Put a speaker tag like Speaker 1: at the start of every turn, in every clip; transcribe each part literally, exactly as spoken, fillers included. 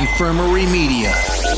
Speaker 1: Infirmary Media.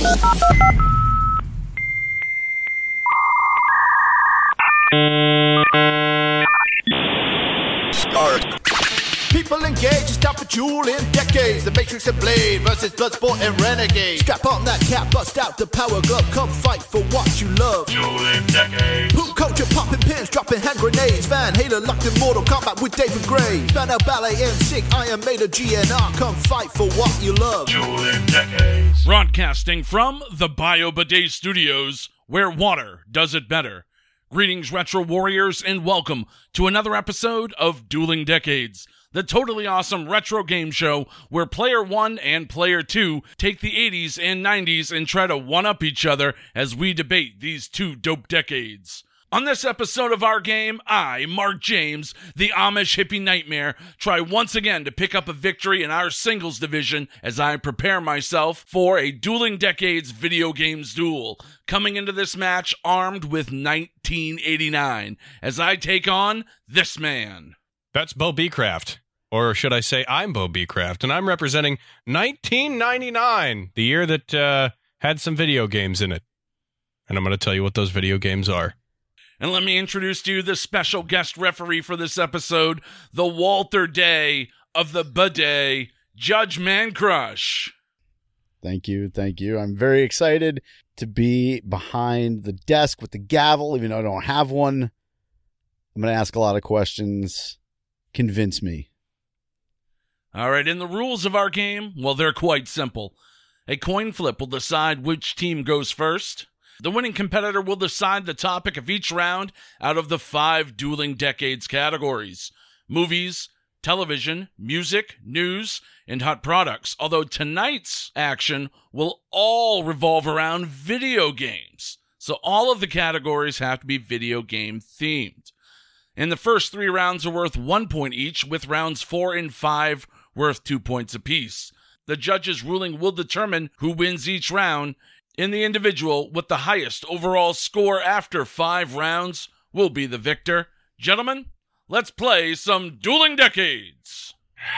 Speaker 2: Start. People engaged, it's time for dueling decades. The Matrix and Blade versus Bloodsport and Renegade. Strap on that cap, bust out the power glove. Come fight for what you love.
Speaker 3: Dueling decades.
Speaker 2: Poop culture, popping pins, dropping hand grenades. Van Halen locked in Mortal Kombat with David Gray. Spandau Ballet and Sick, Iron Maiden, G N R. Come fight for what you love.
Speaker 3: Dueling decades.
Speaker 4: Broadcasting from the BioBidet Studios, where water does it better. Greetings, Retro Warriors, and welcome to another episode of Dueling Decades, the totally awesome retro game show where Player one and Player two take the eighties and nineties and try to one-up each other as we debate these two dope decades. On this episode of our game, I, Mark James, the Amish hippie nightmare, try once again to pick up a victory in our singles division as I prepare myself for a Dueling Decades video games duel, coming into this match armed with nineteen eighty-nine, as I take on this man.
Speaker 5: That's Bo Beecraft. Or should I say I'm Bo Beecraft, and I'm representing nineteen ninety-nine, the year that uh, had some video games in it. And I'm going to tell you what those video games are.
Speaker 4: And let me introduce to you the special guest referee for this episode, the Walter Day of the Bidet, Judge Man Crush.
Speaker 6: Thank you, thank you. I'm very excited to be behind the desk with the gavel, even though I don't have one. I'm going to ask a lot of questions. Convince me.
Speaker 4: All right, and the rules of our game, well, they're quite simple. A coin flip will decide which team goes first. The winning competitor will decide the topic of each round out of the five Dueling Decades categories: movies, television, music, news, and hot products, although tonight's action will all revolve around video games. So all of the categories have to be video game themed. And the first three rounds are worth one point each, with rounds four and five worth two points apiece. The judges' ruling will determine who wins each round, and the individual with the highest overall score after five rounds will be the victor. Gentlemen, let's play some Dueling Decades.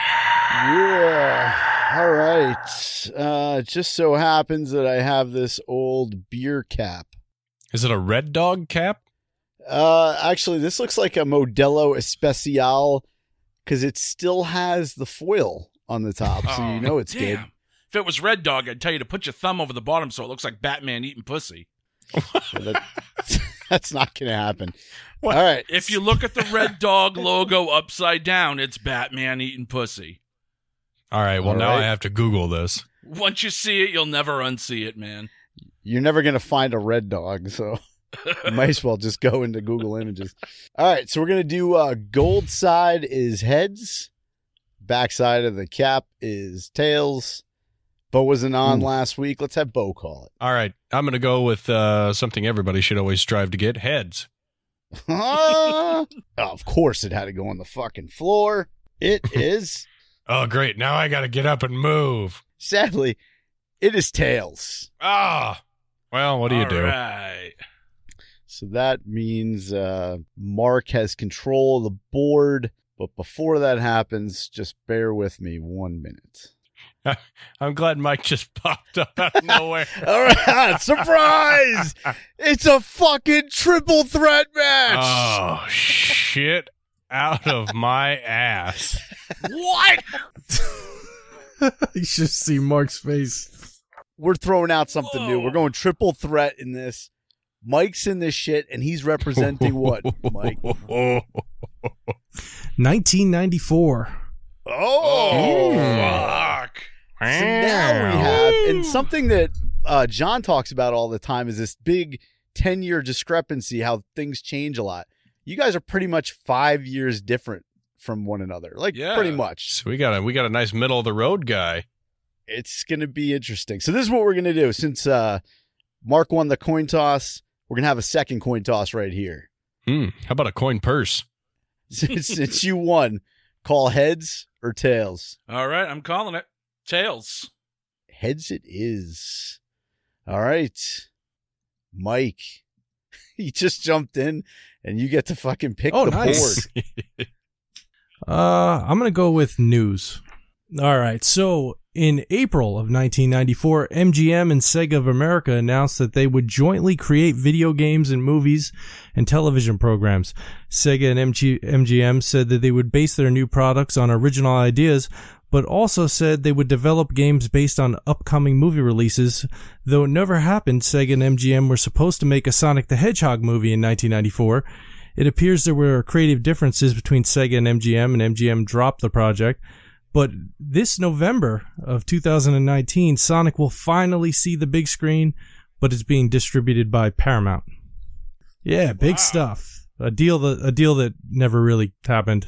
Speaker 6: Yeah. All right. Uh, it just so happens that I have this old beer cap.
Speaker 5: Is it a Red Dog cap?
Speaker 6: Uh, actually, this looks like a Modelo Especial because it still has the foil on the top, so
Speaker 4: Oh,
Speaker 6: you know it's
Speaker 4: damn.
Speaker 6: good.
Speaker 4: If it was Red Dog, I'd tell you to put your thumb over the bottom so it looks like Batman eating pussy.
Speaker 6: So that, that's not going to happen. All right.
Speaker 4: If you look at the Red Dog logo upside down, it's Batman eating pussy.
Speaker 5: All right, well,
Speaker 6: All
Speaker 5: now
Speaker 6: right.
Speaker 5: I have to Google this.
Speaker 4: Once you see it, you'll never unsee it, man.
Speaker 6: You're never going to find a red dog, so you might as well just go into Google Images. All right, so we're going to do uh, gold side is heads. Back side of the cap is tails. Bo wasn't on
Speaker 5: Ooh.
Speaker 6: last week. Let's have Bo call it.
Speaker 5: All right, I'm going to go with uh, something everybody should always strive to get, heads.
Speaker 6: Oh, of course it had to go on the fucking floor. It is.
Speaker 5: Oh, great. Now I got to get up and move.
Speaker 6: Sadly, it is tails.
Speaker 5: Ah, well, what do you
Speaker 4: All
Speaker 5: do?
Speaker 4: right.
Speaker 6: So that means uh, Mark has control of the board. But before that happens, just bear with me one minute.
Speaker 5: I'm glad Mike just popped up out of nowhere.
Speaker 6: All right, surprise! It's a fucking triple threat match.
Speaker 5: Oh, shit out of my ass.
Speaker 4: What?
Speaker 7: You should see Mark's face.
Speaker 6: We're throwing out something new.
Speaker 4: Whoa.
Speaker 6: We're going triple threat in this. Mike's in this shit, and he's representing what, Mike?
Speaker 7: nineteen ninety-four.
Speaker 6: Oh,
Speaker 4: Fuck.
Speaker 6: So now we have, and something that uh, John talks about all the time is this big ten-year discrepancy, how things change a lot. You guys are pretty much five years different from one another, like
Speaker 4: Yeah.
Speaker 6: pretty much.
Speaker 5: So we got a we got a nice middle of the road guy.
Speaker 6: It's going to be interesting. So this is what we're going to do. Since uh, Mark won the coin toss, we're going to have a second coin toss right here.
Speaker 5: Hmm. How about a coin purse?
Speaker 6: Since, since you won, call heads or tails.
Speaker 4: All right, I'm calling it. Tails.
Speaker 6: Heads it is. All right. Mike, he just jumped in, and you get to fucking pick
Speaker 7: Oh,
Speaker 6: the
Speaker 7: nice.
Speaker 6: board.
Speaker 7: Uh, I'm going to go with news. All right. So In April of nineteen ninety-four, M G M and Sega of America announced that they would jointly create video games and movies and television programs. Sega and M G- M G M said that they would base their new products on original ideas, but also said they would develop games based on upcoming movie releases. Though it never happened, Sega and M G M were supposed to make a Sonic the Hedgehog movie in nineteen ninety-four. It appears there were creative differences between Sega and M G M, and M G M dropped the project. But this November of two thousand nineteen, Sonic will finally see the big screen, but it's being distributed by Paramount. Yeah, big
Speaker 4: Wow.
Speaker 7: stuff. A deal that a deal that never really happened.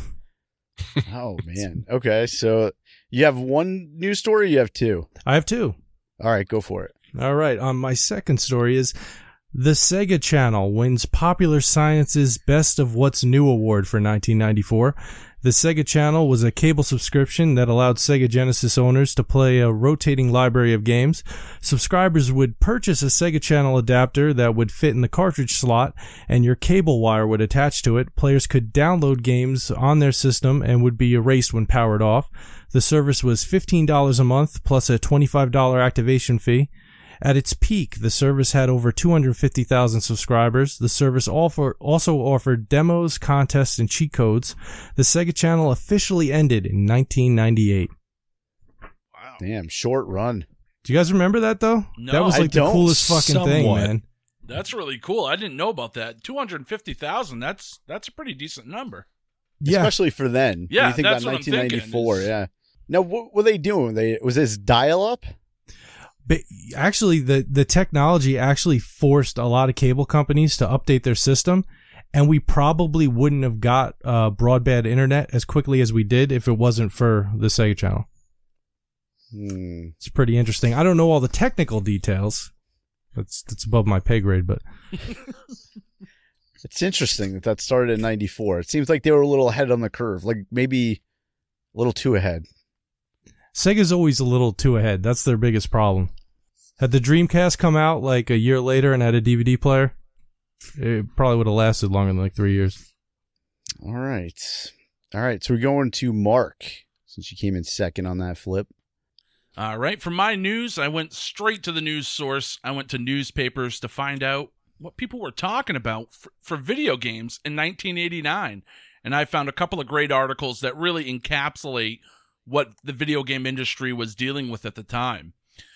Speaker 6: Oh, man. Okay, so you have one news story, or you have two?
Speaker 7: I have two.
Speaker 6: All right, go for it.
Speaker 7: All right, on my second story is the Sega Channel wins Popular Science's Best of What's New award for nineteen ninety-four. The Sega Channel was a cable subscription that allowed Sega Genesis owners to play a rotating library of games. Subscribers would purchase a Sega Channel adapter that would fit in the cartridge slot, and your cable wire would attach to it. Players could download games on their system and would be erased when powered off. The service was fifteen dollars a month plus a twenty-five dollars activation fee. At its peak, the service had over two hundred fifty thousand subscribers. The service also offered demos, contests, and cheat codes. The Sega Channel officially ended in nineteen ninety-eight.
Speaker 4: Wow.
Speaker 6: Damn, short run.
Speaker 7: Do you guys remember that, though?
Speaker 4: No,
Speaker 7: that was
Speaker 6: I
Speaker 7: like the
Speaker 6: don't.
Speaker 7: coolest fucking thing,
Speaker 5: Somewhat.
Speaker 7: man.
Speaker 4: That's really cool. I didn't know about that. two hundred fifty thousand. That's that's a pretty decent number.
Speaker 7: Yeah.
Speaker 6: Especially for then.
Speaker 4: Yeah,
Speaker 6: When you think
Speaker 4: that's
Speaker 6: about
Speaker 4: what I'm thinking
Speaker 6: nineteen ninety-four,
Speaker 4: is-
Speaker 6: yeah. Now, what were they doing? They Was this dial-up?
Speaker 7: But actually, the, the technology actually forced a lot of cable companies to update their system, and we probably wouldn't have got uh, broadband internet as quickly as we did if it wasn't for the Sega Channel.
Speaker 6: Hmm.
Speaker 7: It's pretty interesting. I don't know all the technical details. That's that's above my pay grade, but
Speaker 6: It's interesting that that started in ninety-four. It seems like they were a little ahead on the curve, like maybe a little too ahead.
Speaker 7: Sega's always a little too ahead. That's their biggest problem. Had the Dreamcast come out like a year later and had a D V D player, it probably would have lasted longer than like three years.
Speaker 6: All right. All right, so we're going to Mark, since you came in second on that flip.
Speaker 4: All right. For my news, I went straight to the news source. I went to newspapers to find out what people were talking about for, for video games in nineteen eighty-nine. And I found a couple of great articles that really encapsulate what the video game industry was dealing with at the time.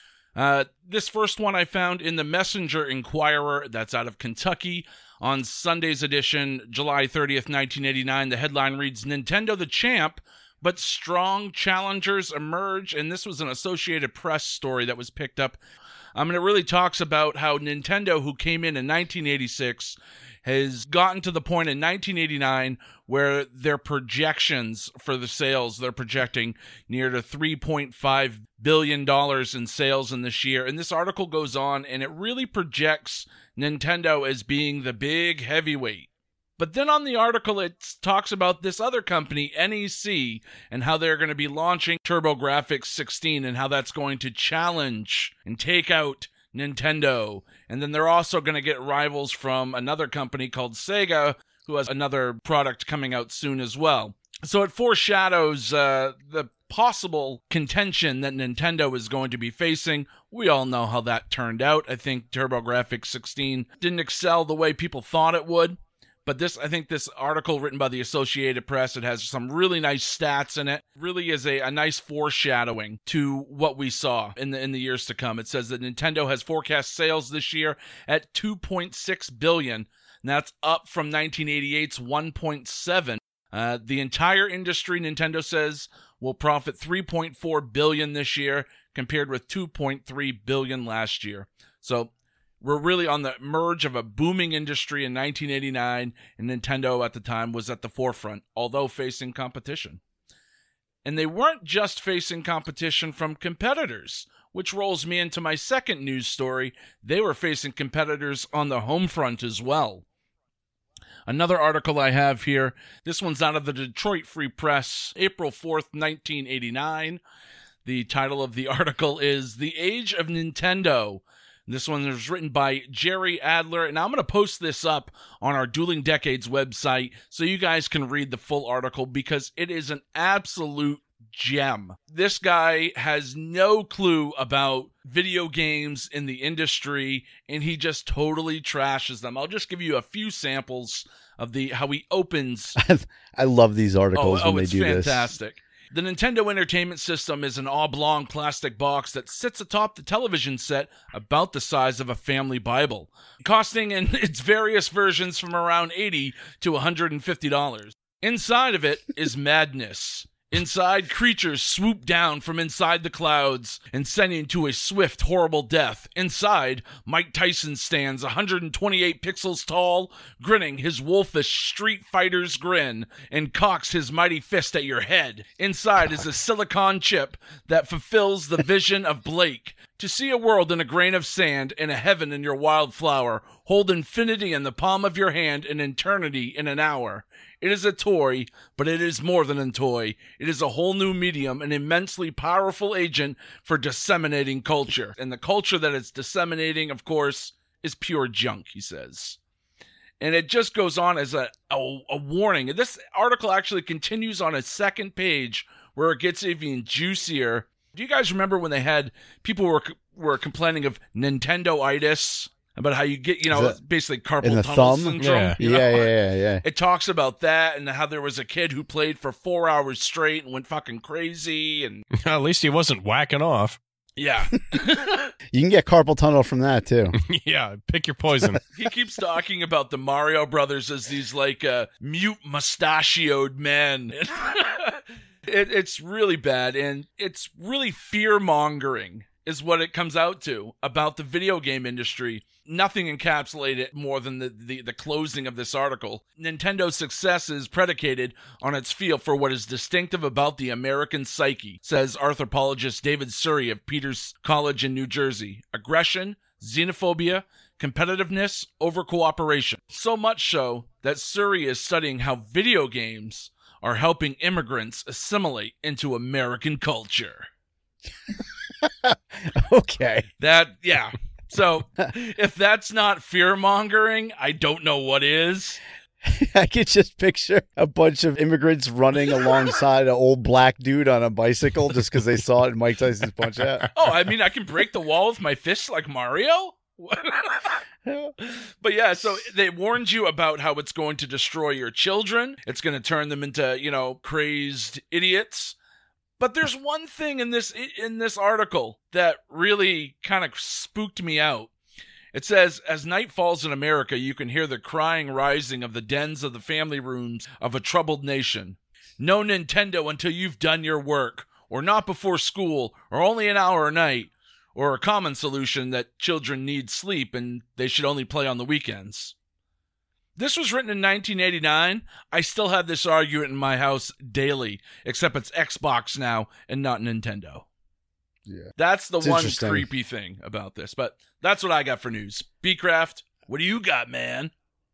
Speaker 4: Uh, this first one I found in the Messenger Inquirer, that's out of Kentucky. On Sunday's edition, July thirtieth, nineteen eighty-nine, the headline reads, Nintendo the champ, but strong challengers emerge. And this was an Associated Press story that was picked up. I mean, it really talks about how Nintendo, who came in in nineteen eighty-six, has gotten to the point in nineteen eighty-nine where their projections for the sales, they're projecting near to three point five billion dollars in sales in this year. And this article goes on, and it really projects Nintendo as being the big heavyweight. But then on the article, it talks about this other company, N E C, and how they're going to be launching TurboGrafx sixteen and how that's going to challenge and take out Nintendo. And then they're also going to get rivals from another company called Sega, who has another product coming out soon as well. So it foreshadows uh, the possible contention that Nintendo is going to be facing. We all know how that turned out. I think TurboGrafx sixteen didn't excel the way people thought it would. But this, I think this article written by the Associated Press, it has some really nice stats in it. Really is a, a nice foreshadowing to what we saw in the in the years to come. It says that Nintendo has forecast sales this year at two point six billion dollars, and that's up from nineteen eighty-eight's one point seven. Uh, the entire industry, Nintendo says, will profit three point four billion dollars this year, compared with two point three billion dollars last year. So we're really on the merge of a booming industry in nineteen eighty-nine, and Nintendo at the time was at the forefront, although facing competition. And they weren't just facing competition from competitors, which rolls me into my second news story. They were facing competitors on the home front as well. Another article I have here, this one's out of the Detroit Free Press, April fourth, nineteen eighty-nine. The title of the article is The Age of Nintendo. This one is written by Jerry Adler, and I'm going to post this up on our Dueling Decades website so you guys can read the full article, because it is an absolute gem. This guy has no clue about video games in the industry, and he just totally trashes them. I'll just give you a few samples of the how he opens.
Speaker 6: I love these articles
Speaker 4: oh, oh,
Speaker 6: when they
Speaker 4: it's
Speaker 6: do
Speaker 4: fantastic. The Nintendo Entertainment System is an oblong plastic box that sits atop the television set about the size of a family Bible, costing in its various versions from around eighty dollars to one hundred fifty dollars. Inside of it is madness. Inside, creatures swoop down from inside the clouds and send you to a swift, horrible death. Inside, Mike Tyson stands one hundred twenty-eight pixels tall, grinning his wolfish Street Fighter's grin, and cocks his mighty fist at your head. Inside is a silicon chip that fulfills the vision of Blake. To see a world in a grain of sand and a heaven in your wildflower, hold infinity in the palm of your hand and eternity in an hour. It is a toy, but it is more than a toy. It is a whole new medium, an immensely powerful agent for disseminating culture. And the culture that it's disseminating, of course, is pure junk, he says. And it just goes on as a, a, a warning. This article actually continues on a second page where it gets even juicier. Do you guys remember when they had, people were were complaining of Nintendo-itis? About how you get, you know,
Speaker 6: that
Speaker 4: basically carpal
Speaker 6: in the
Speaker 4: tunnel
Speaker 6: thumb?
Speaker 4: syndrome.
Speaker 5: Yeah.
Speaker 4: you know?
Speaker 6: Yeah, yeah, yeah, yeah.
Speaker 4: It talks about that and how there was a kid who played for four hours straight and went fucking crazy. And
Speaker 5: At least he wasn't whacking off.
Speaker 4: yeah,
Speaker 6: You can get carpal tunnel from that too.
Speaker 5: Yeah, pick your poison.
Speaker 4: he keeps talking about the Mario Brothers as these like uh, mute mustachioed men. it, it's really bad, and it's really fear mongering is what it comes out to about the video game industry. Nothing encapsulated it more than the, the, the closing of this article. Nintendo's success is predicated on its feel for what is distinctive about the American psyche, says anthropologist David Surrey of Peters College in New Jersey. Aggression, xenophobia, competitiveness over cooperation. So much so that Surrey is studying how video games are helping immigrants assimilate into American culture.
Speaker 6: Okay.
Speaker 4: That, yeah. So, if that's not fear-mongering, I don't know what is.
Speaker 6: I could just picture a bunch of immigrants running alongside an old black dude on a bicycle just because they saw it in Mike Tyson's Punch Out.
Speaker 4: Oh, I mean, I can break the wall with my fists like Mario? But yeah, so they warned you about how it's going to destroy your children. It's going to turn them into, you know, crazed idiots. But there's one thing in this in this article that really kind of spooked me out. It says, as night falls in America, you can hear the crying rising of the dens of the family rooms of a troubled nation. No Nintendo until you've done your work, or not before school, or only an hour a night, or a common solution that children need sleep and they should only play on the weekends. This was written in nineteen eighty-nine. I still have this argument in my house daily, except it's Xbox now and not Nintendo.
Speaker 6: Yeah.
Speaker 4: That's the
Speaker 6: It's
Speaker 4: one
Speaker 6: interesting.
Speaker 4: creepy thing about this. But that's what I got for news. B-Craft, what do you got, man?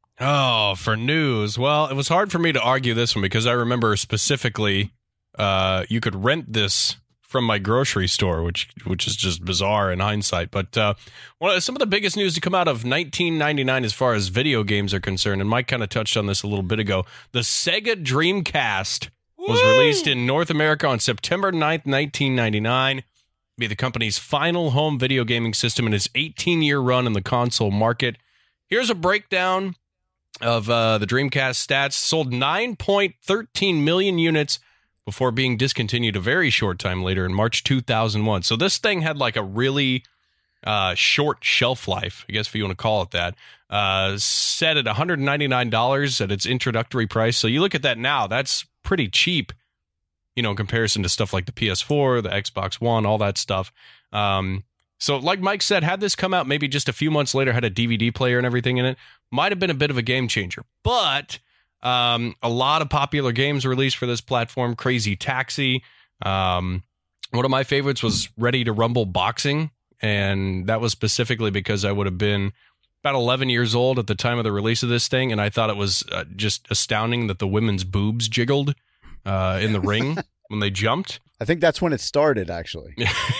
Speaker 5: Oh, for news. Well, it was hard for me to argue this one because I remember specifically uh, you could rent this from my grocery store, which which is just bizarre in hindsight. But uh, well, some of the biggest news to come out of nineteen ninety-nine as far as video games are concerned, and Mike kind of touched on this a little bit ago, the Sega Dreamcast was released in North America on September ninth, nineteen ninety-nine. Be the company's final home video gaming system in its eighteen-year run in the console market. Here's a breakdown of uh, the Dreamcast stats. Sold nine point one three million units before being discontinued a very short time later in March two thousand one. So this thing had like a really uh, short shelf life, I guess if you want to call it that. Uh, set at one hundred ninety-nine dollars at its introductory price. So you look at that now, that's pretty cheap, you know, in comparison to stuff like the P S four, the Xbox One, all that stuff. Um, so like Mike said, had this come out maybe just a few months later, had a D V D player and everything in it, might have been a bit of a game changer. But um, a lot of popular games released for this platform. Crazy Taxi. Um, one of my favorites was Ready to Rumble Boxing. And that was specifically because I would have been about eleven years old at the time of the release of this thing. And I thought it was uh, just astounding that the women's boobs jiggled uh, in the ring when they jumped.
Speaker 6: I think that's when it started, actually.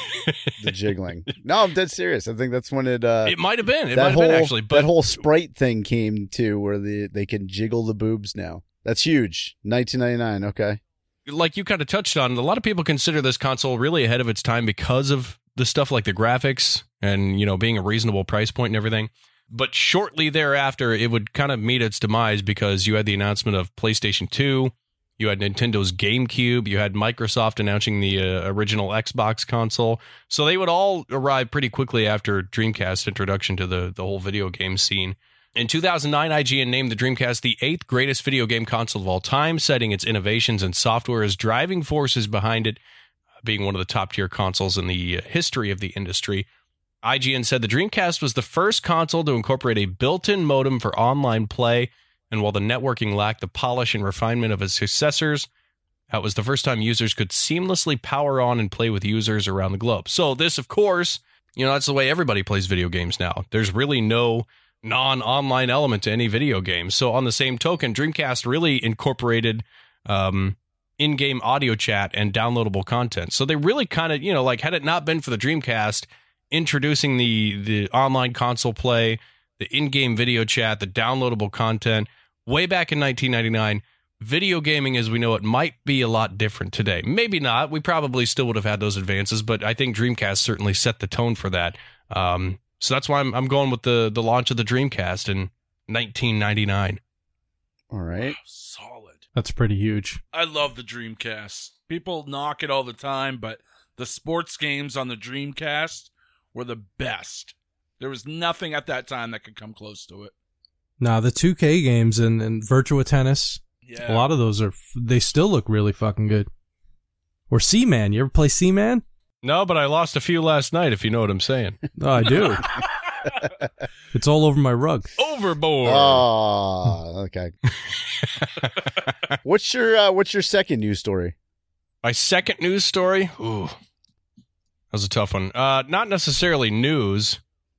Speaker 6: The jiggling. No, I'm dead serious. I think that's when it. Uh,
Speaker 5: It might have been. It
Speaker 6: that
Speaker 5: might have
Speaker 6: whole
Speaker 5: been, actually. But
Speaker 6: that whole Sprite thing came to where the they can jiggle the boobs now. That's huge. nineteen ninety-nine. Okay.
Speaker 5: like you kind of touched on, a lot of people consider this console really ahead of its time because of the stuff like the graphics and, you know, being a reasonable price point and everything. But shortly thereafter, it would kind of meet its demise because you had the announcement of PlayStation two, you had Nintendo's GameCube, you had Microsoft announcing the uh, original Xbox console. So they would all arrive pretty quickly after Dreamcast's introduction to the, the whole video game scene. In two thousand nine, I G N named the Dreamcast the eighth greatest video game console of all time, citing its innovations and software as driving forces behind it, being one of the top-tier consoles in the history of the industry. I G N said the Dreamcast was the first console to incorporate a built-in modem for online play, and while the networking lacked the polish and refinement of its successors, that was the first time users could seamlessly power on and play with users around the globe. So this, of course, you know, that's the way everybody plays video games now. There's really no non-online element to any video game. So on the same token, Dreamcast really incorporated um, in-game audio chat and downloadable content. So they really kind of, you know, like had it not been for the Dreamcast introducing the the online console play, the in-game video chat, the downloadable content, way back in nineteen ninety-nine, video gaming as we know it might be a lot different today. Maybe not. We probably still would have had those advances, but I think Dreamcast certainly set the tone for that. Um, so that's why I'm I'm going with the the launch of the Dreamcast in nineteen ninety-nine.
Speaker 6: All right.
Speaker 4: Solid.
Speaker 7: That's pretty huge.
Speaker 4: I love the Dreamcast. People knock it all the time, but the sports games on the Dreamcast were the best. There was nothing at that time that could come close to it.
Speaker 7: Nah, the two K games and, and Virtua Tennis,
Speaker 4: Yeah.
Speaker 7: a lot of those are, they still look really fucking good. Or Seaman. You ever play Seaman?
Speaker 5: No, but I lost a few last night, if you know what I'm saying.
Speaker 7: Oh, I do. It's all over my rug.
Speaker 5: Overboard.
Speaker 6: Oh, okay. What's your uh, What's your second news story?
Speaker 5: My second news story? Ooh. That was a tough one. Uh, not necessarily news.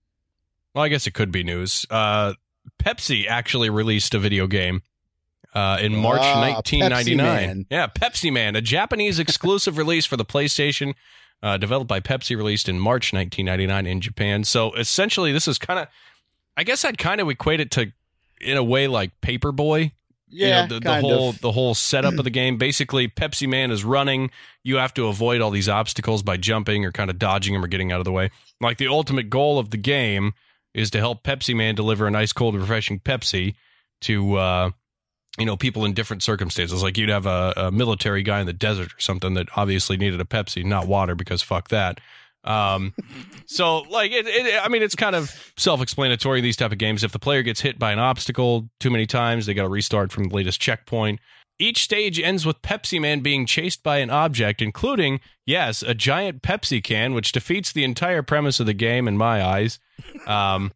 Speaker 5: Well, I guess it could be news. Uh, Pepsi actually released a video game uh, in March
Speaker 6: Ah,
Speaker 5: nineteen ninety-nine.
Speaker 6: Pepsi Man.
Speaker 5: Yeah, Pepsi Man, a Japanese exclusive release for the PlayStation, uh, developed by Pepsi, released in March nineteen ninety-nine in Japan. So essentially, this is kind of, I guess I'd kind of equate it to, in a way, like Paperboy.
Speaker 6: Yeah,
Speaker 5: you know, the, the
Speaker 6: kind
Speaker 5: whole
Speaker 6: of.
Speaker 5: the whole setup of the game. Basically, Pepsi Man is running. You have to avoid all these obstacles by jumping or kind of dodging them or getting out of the way. Like the ultimate goal of the game is to help Pepsi Man deliver an ice cold, refreshing Pepsi to uh, you know, people in different circumstances. Like you'd have a, a military guy in the desert or something that obviously needed a Pepsi, not water, because fuck that. Um, so like, it, it, I mean, it's kind of self-explanatory, these type of games. If the player gets hit by an obstacle too many times, they got to restart from the latest checkpoint. Each stage ends with Pepsi Man being chased by an object, including, yes, a giant Pepsi can, which defeats the entire premise of the game in my eyes. Um,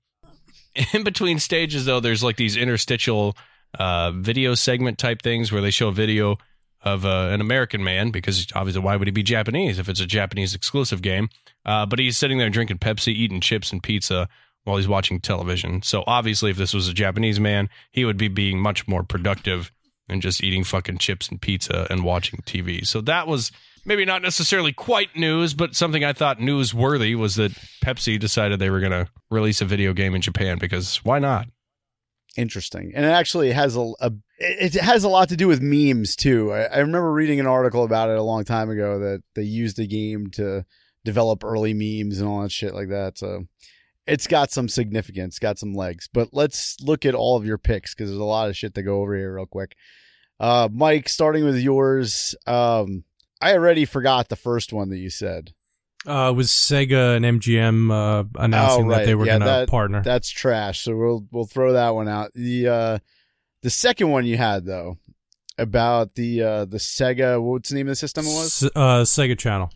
Speaker 5: in between stages, though, there's like these interstitial uh, video segment type things where they show a video of uh, an American man, because obviously why would he be Japanese if it's a Japanese exclusive game? Uh, but he's sitting there drinking Pepsi, eating chips and pizza while he's watching television. So obviously if this was a Japanese man, he would be being much more productive than just eating fucking chips and pizza and watching T V. So that was maybe not necessarily quite news, but something I thought newsworthy was that Pepsi decided they were going to release a video game in Japan, because why not?
Speaker 6: Interesting. And it actually has a, a it has a lot to do with memes too. I, I remember reading an article about it a long time ago that they used the game to develop early memes and all that shit like that. So it's got some significance, got some legs. But let's look at all of your picks, because there's a lot of shit to go over here real quick. Uh, Mike, starting with yours, um, I already forgot the first one that you said.
Speaker 7: Uh, it was Sega and M G M uh, announcing
Speaker 6: Oh, right.
Speaker 7: that they were
Speaker 6: Yeah,
Speaker 7: going to
Speaker 6: that-
Speaker 7: partner.
Speaker 6: That's trash. So we'll we'll throw that one out. The uh, the second one you had though, about the uh, the Sega, what's the name of the system it was?
Speaker 7: S- uh, Sega Channel.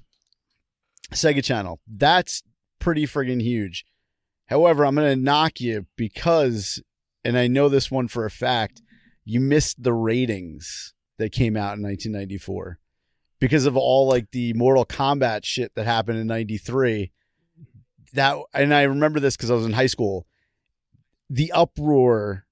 Speaker 6: Sega Channel. That's pretty friggin' huge. However, I'm gonna knock you because, and I know this one for a fact, you missed the ratings that came out in nineteen ninety-four. Because of all like the Mortal Kombat shit that happened in ninety-three, that, and I remember this because I was in high school, the uproar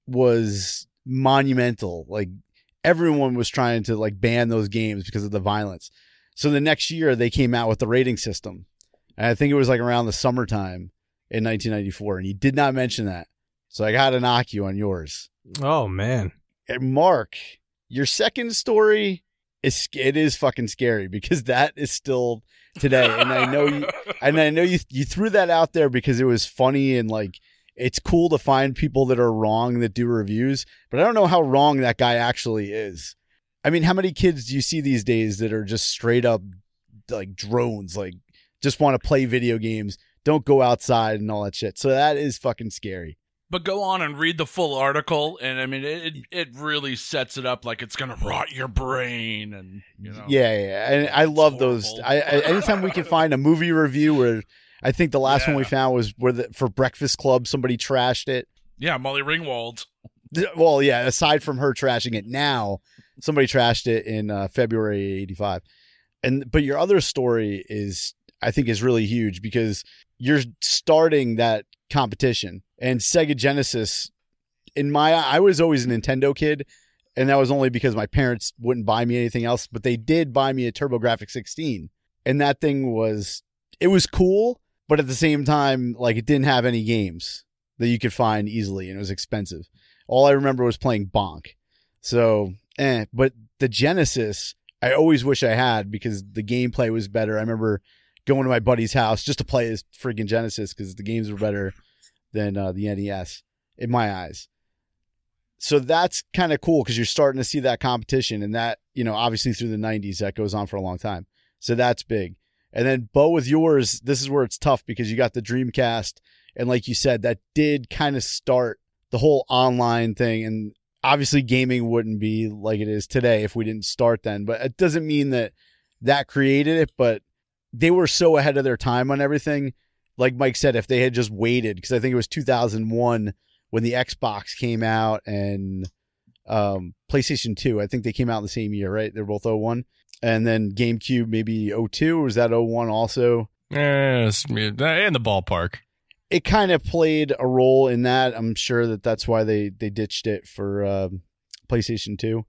Speaker 6: was monumental. Like everyone was trying to like ban those games because of the violence. So the next year they came out with the rating system, and I think it was like around the summertime in nineteen ninety-four, and you did not mention that. So I got to knock you on yours.
Speaker 7: Oh, man.
Speaker 6: And Mark, your second story it's, it is fucking scary because that is still today. And I know you, and I know you, you threw that out there because it was funny and like, it's cool to find people that are wrong that do reviews, but I don't know how wrong that guy actually is. I mean, how many kids do you see these days that are just straight up like drones, like just want to play video games, don't go outside and all that shit. So that is fucking scary.
Speaker 4: But go on and read the full article, and I mean, it it really sets it up like it's gonna rot your brain, and you know.
Speaker 6: Yeah, yeah, and I love those.
Speaker 4: horrible.
Speaker 6: I, I anytime we can find a movie review where I think the last one we
Speaker 4: Yeah.
Speaker 6: found was where the, for Breakfast Club somebody trashed it.
Speaker 4: Yeah, Molly Ringwald.
Speaker 6: Well, yeah, aside from her trashing it now, somebody trashed it in uh, February eighty-five. And but your other story is, I think, is really huge because you're starting that competition. And Sega Genesis, in my, I was always a Nintendo kid, and that was only because my parents wouldn't buy me anything else, but they did buy me a TurboGrafx sixteen. And that thing was, it was cool, but at the same time, like, it didn't have any games that you could find easily, and it was expensive. All I remember was playing Bonk. So, eh. But the Genesis, I always wish I had because the gameplay was better. I remember going to my buddy's house just to play his freaking Genesis because the games were better than uh, the N E S in my eyes. So that's kind of cool because you're starting to see that competition, and that, you know, obviously through the nineties, that goes on for a long time. So that's big. And then, Bo, with yours, this is where it's tough because you got the Dreamcast, and like you said, that did kind of start the whole online thing. And obviously gaming wouldn't be like it is today if we didn't start then, but it doesn't mean that that created it, but they were so ahead of their time on everything. Like Mike said, if they had just waited, because I think it was two thousand one when the Xbox came out and um, PlayStation two, I think they came out in the same year, right? They're both oh one. And then GameCube maybe oh two, or was that oh one also?
Speaker 5: Yes, in the ballpark.
Speaker 6: It kind of played a role in that. I'm sure that that's why they, they ditched it for um, PlayStation two.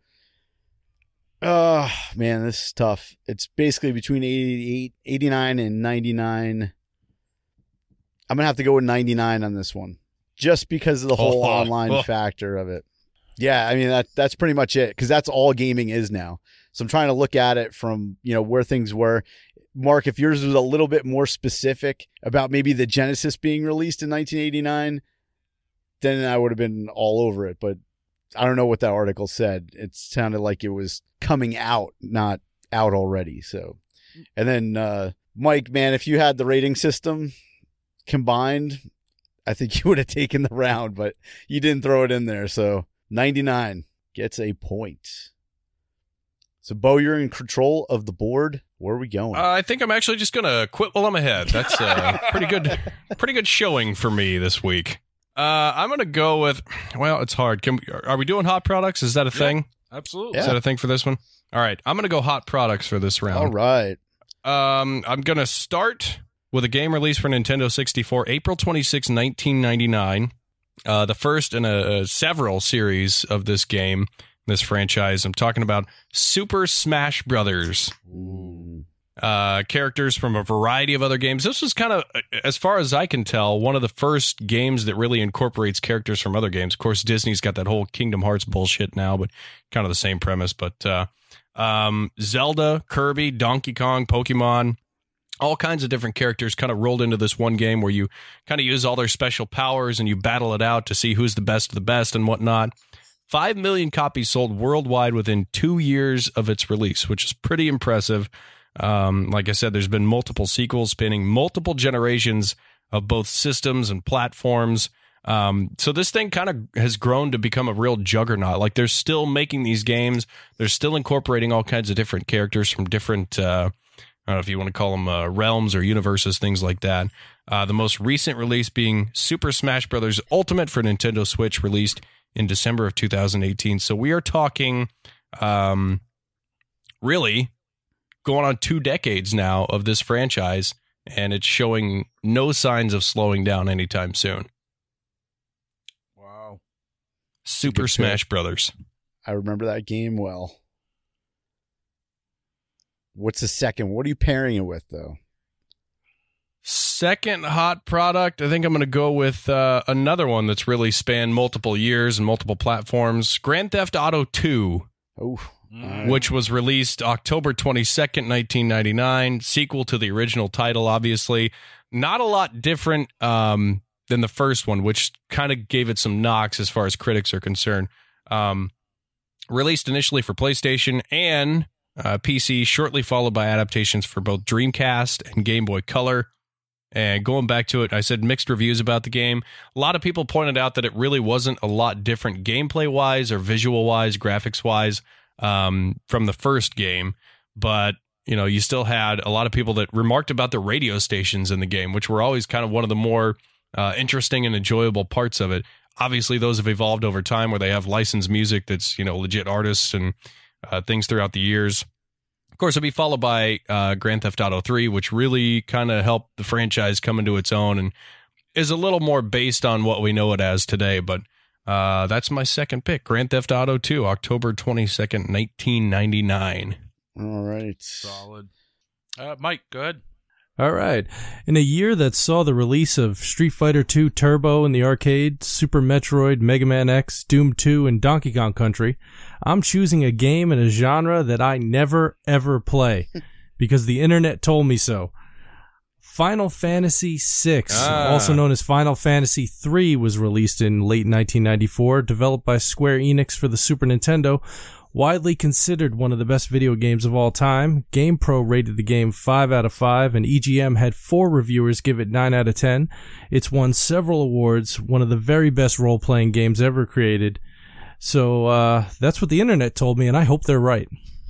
Speaker 6: Oh, man, this is tough. It's basically between eighty-eight, eighty-nine and ninety-nine. I'm going to have to go with ninety-nine on this one, just because of the whole
Speaker 5: Oh,
Speaker 6: online
Speaker 5: oh.
Speaker 6: factor of it. Yeah, I mean, that that's pretty much it, because that's all gaming is now. So I'm trying to look at it from, you know, where things were. Mark, if yours was a little bit more specific about maybe the Genesis being released in nineteen eighty-nine, then I would have been all over it. But I don't know what that article said. It sounded like it was coming out, not out already. So, and then uh, Mike, man, if you had the rating system combined, I think you would have taken the round, but you didn't throw it in there. So ninety-nine gets a point. So, Bo, you're in control of the board. Where are we going?
Speaker 5: Uh, I think I'm actually just gonna quit while I'm ahead. That's a pretty good, pretty good showing for me this week. Uh, I'm gonna go with. Well, it's hard. Can we, are we doing hot products? Is that a thing?
Speaker 4: Absolutely.
Speaker 5: Is that a thing for this one? All right, I'm gonna go hot products for this round.
Speaker 6: All right.
Speaker 5: Um, I'm gonna start with a game released for Nintendo sixty-four, April twenty-sixth, nineteen ninety-nine. Uh, the first in a, a several series of this game, this franchise. I'm talking about Super Smash Brothers.
Speaker 6: Ooh.
Speaker 5: Uh, characters from a variety of other games. This was kind of, as far as I can tell, one of the first games that really incorporates characters from other games. Of course, Disney's got that whole Kingdom Hearts bullshit now, but kind of the same premise. But uh, um, Zelda, Kirby, Donkey Kong, Pokemon, all kinds of different characters kind of rolled into this one game where you kind of use all their special powers and you battle it out to see who's the best of the best and whatnot. Five million copies sold worldwide within two years of its release, which is pretty impressive. Um, like I said, there's been multiple sequels spanning multiple generations of both systems and platforms. Um, so this thing kind of has grown to become a real juggernaut. Like, they're still making these games. They're still incorporating all kinds of different characters from different, uh, I don't know if you want to call them uh, realms or universes, things like that. Uh, the most recent release being Super Smash Bros. Ultimate for Nintendo Switch, released in December of two thousand eighteen. So we are talking, um, really going on two decades now of this franchise, and it's showing no signs of slowing down anytime soon.
Speaker 4: Wow.
Speaker 5: Super
Speaker 6: Good
Speaker 5: Smash Brothers.
Speaker 6: I remember that game well. What's the second? What are you pairing it with, though?
Speaker 5: Second hot product, I think I'm going to go with uh, another one that's really spanned multiple years and multiple platforms. Grand Theft Auto two.
Speaker 6: Oh,
Speaker 4: Mm.
Speaker 5: which was released October twenty-second, nineteen ninety-nine. Sequel to the original title, obviously. Not a lot different um, than the first one, which kind of gave it some knocks as far as critics are concerned. Um, released initially for PlayStation and uh, P C, shortly followed by adaptations for both Dreamcast and Game Boy Color. And going back to it, I said mixed reviews about the game. A lot of people pointed out that it really wasn't a lot different gameplay-wise or visual-wise, graphics-wise um, from the first game. But, you know, you still had a lot of people that remarked about the radio stations in the game, which were always kind of one of the more uh, interesting and enjoyable parts of it. Obviously, those have evolved over time where they have licensed music that's, you know, legit artists and uh, things throughout the years. Of course, it'll be followed by uh, Grand Theft Auto three, which really kind of helped the franchise come into its own and is a little more based on what we know it as today. But uh, that's my second pick, Grand Theft Auto two, October twenty-second, nineteen ninety-nine.
Speaker 6: All right.
Speaker 4: Solid. Uh, Mike, go ahead.
Speaker 7: All right. In a year that saw the release of Street Fighter two Turbo in the arcade, Super Metroid, Mega Man X, Doom two, and Donkey Kong Country, I'm choosing a game in a genre that I never, ever play because the internet told me so. Final Fantasy six,
Speaker 5: Ah.
Speaker 7: also known as Final Fantasy three, was released in late nineteen ninety-four, developed by Square Enix for the Super Nintendo. Widely considered one of the best video games of all time, GamePro rated the game five out of five, and E G M had four reviewers give it nine out of ten. It's won several awards, one of the very best role-playing games ever created. So uh, that's what the internet told me, and I hope they're right.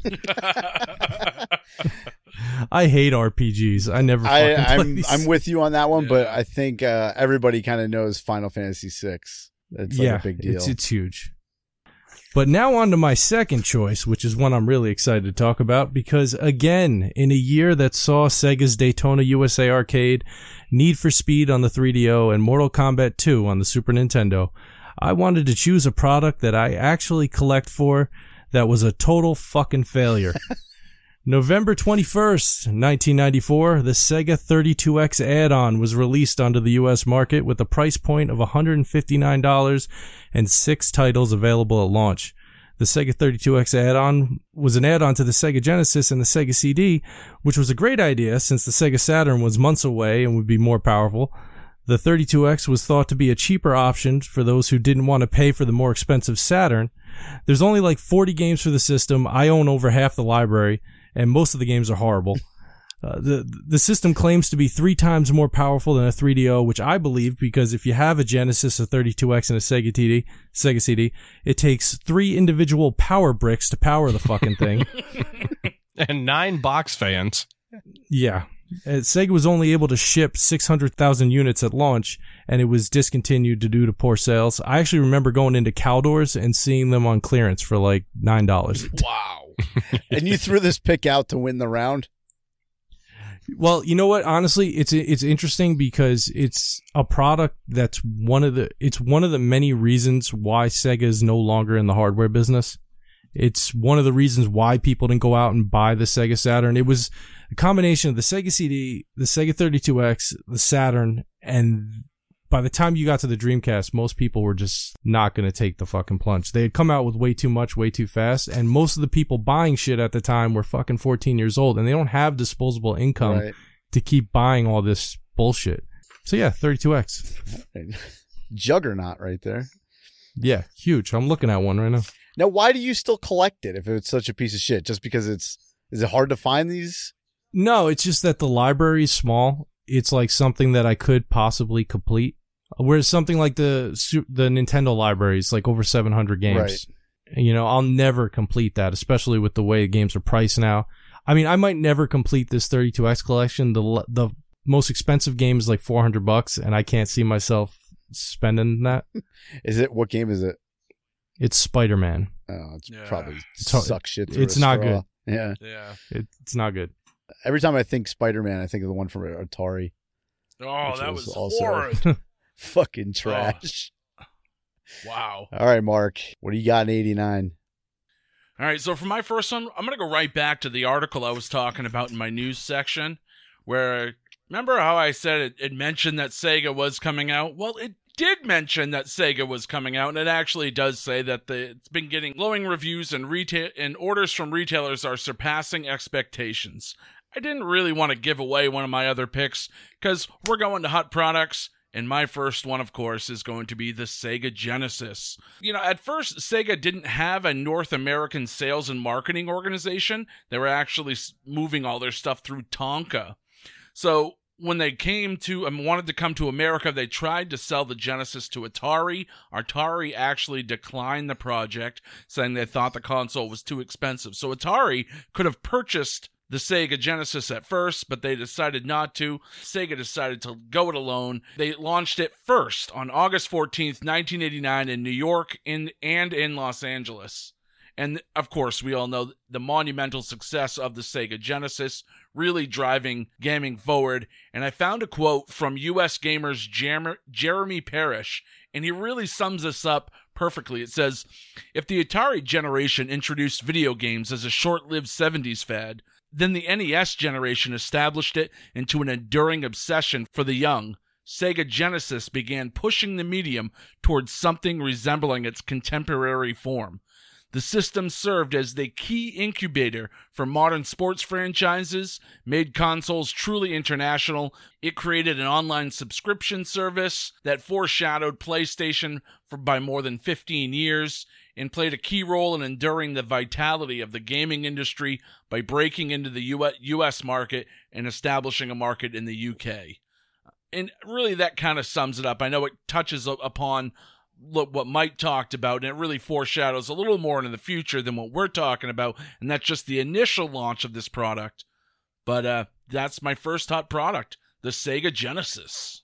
Speaker 7: I hate R P Gs. I never
Speaker 6: I,
Speaker 7: fucking play
Speaker 6: I'm
Speaker 7: these.
Speaker 6: I'm with you on that one, but
Speaker 4: Yeah.
Speaker 6: I think uh, everybody kind of knows Final Fantasy six. It's like
Speaker 7: yeah,
Speaker 6: a big deal.
Speaker 7: It's, it's huge. But now on to my second choice, which is one I'm really excited to talk about because, again, in a year that saw Sega's Daytona U S A Arcade, Need for Speed on the three D O, and Mortal Kombat two on the Super Nintendo, I wanted to choose a product that I actually collect for that was a total fucking failure. November twenty-first, nineteen ninety-four, the Sega thirty-two X add-on was released onto the U S market with a price point of one hundred fifty-nine dollars and six titles available at launch. The Sega thirty-two X add-on was an add-on to the Sega Genesis and the Sega C D, which was a great idea since the Sega Saturn was months away and would be more powerful. The thirty-two X was thought to be a cheaper option for those who didn't want to pay for the more expensive Saturn. There's only like forty games for the system. I own over half the library, and most of the games are horrible. Uh, the the system claims to be three times more powerful than a three D O, which I believe because if you have a Genesis, a thirty-two X, and a Sega T D, Sega C D, it takes three individual power bricks to power the fucking thing.
Speaker 5: And nine box fans.
Speaker 7: Yeah. Uh, Sega was only able to ship six hundred thousand units at launch, and it was discontinued due to poor sales. I actually remember going into Caldors and seeing them on clearance for like nine dollars.
Speaker 4: Wow.
Speaker 6: And you threw this pick out to win the round?
Speaker 7: Well, you know what? Honestly, it's it's interesting because it's a product that's one of the it's one of the many reasons why Sega is no longer in the hardware business. It's one of the reasons why people didn't go out and buy the Sega Saturn. It was a combination of the Sega C D, the Sega thirty-two X, the Saturn, and by the time you got to the Dreamcast, most people were just not going to take the fucking plunge. They had come out with way too much, way too fast, and most of the people buying shit at the time were fucking fourteen years old, and they don't have disposable income
Speaker 6: Right.
Speaker 7: to keep buying all this bullshit. So yeah, thirty-two X.
Speaker 6: Juggernaut right there.
Speaker 7: Yeah, huge. I'm looking at one right now.
Speaker 6: Now, why do you still collect it if it's such a piece of shit? Just because it's is it hard to find these?
Speaker 7: No, it's just that the library is small. It's like something that I could possibly complete. Whereas something like the su- the Nintendo library is like over seven hundred games. Right. You know, I'll never complete that, especially with the way games are priced now. I mean, I might never complete this thirty-two X collection. The the most expensive game is like four hundred bucks, and I can't see myself spending that.
Speaker 6: Is it what game is it?
Speaker 7: It's Spider-Man.
Speaker 6: Oh, it's
Speaker 4: Yeah.
Speaker 6: probably
Speaker 7: It's-
Speaker 6: suck shit. through
Speaker 7: it's
Speaker 6: a
Speaker 7: not
Speaker 6: straw.
Speaker 7: good.
Speaker 6: Yeah.
Speaker 4: Yeah.
Speaker 7: It, it's not good.
Speaker 6: Every time I think Spider-Man, I think of the one from Atari.
Speaker 4: Oh,
Speaker 6: Which
Speaker 4: that
Speaker 6: was
Speaker 4: was
Speaker 6: also-
Speaker 4: horrid.
Speaker 6: Fucking trash.
Speaker 4: Wow.
Speaker 6: All right, Mark. What do you got in eighty-nine?
Speaker 4: All right, so for my first one, I'm going to go right back to the article I was talking about in my news section, where, remember how I said it, it mentioned that Sega was coming out? Well, it did mention that Sega was coming out, and it actually does say that the, it's been getting glowing reviews and retail and orders from retailers are surpassing expectations. I didn't really want to give away one of my other picks because we're going to hot products, and my first one, of course, is going to be the Sega Genesis. You know, at first, Sega didn't have a North American sales and marketing organization. They were actually moving all their stuff through Tonka. So when they came to and um, wanted to come to America, they tried to sell the Genesis to Atari. Atari actually declined the project, saying they thought the console was too expensive. So Atari could have purchased the Sega Genesis at first, but they decided not to. Sega decided to go it alone. They launched it first on August fourteenth, nineteen eighty-nine in New York in, and in Los Angeles. And, of course, we all know the monumental success of the Sega Genesis, really driving gaming forward. And I found a quote from U S Gamer's Jer- Jeremy Parrish, and he really sums this up perfectly. It says, "If the Atari generation introduced video games as a short-lived seventies fad, then the N E S generation established it into an enduring obsession for the young. Sega Genesis began pushing the medium towards something resembling its contemporary form. The system served as the key incubator for modern sports franchises, made consoles truly international. It created an online subscription service that foreshadowed PlayStation for by more than fifteen years, and played a key role in enduring the vitality of the gaming industry by breaking into the U S market and establishing a market in the U K." And really that kind of sums it up. I know it touches upon what Mike talked about, and it really foreshadows a little more into the future than what we're talking about, and that's just the initial launch of this product. But uh, that's my first hot product, the Sega Genesis.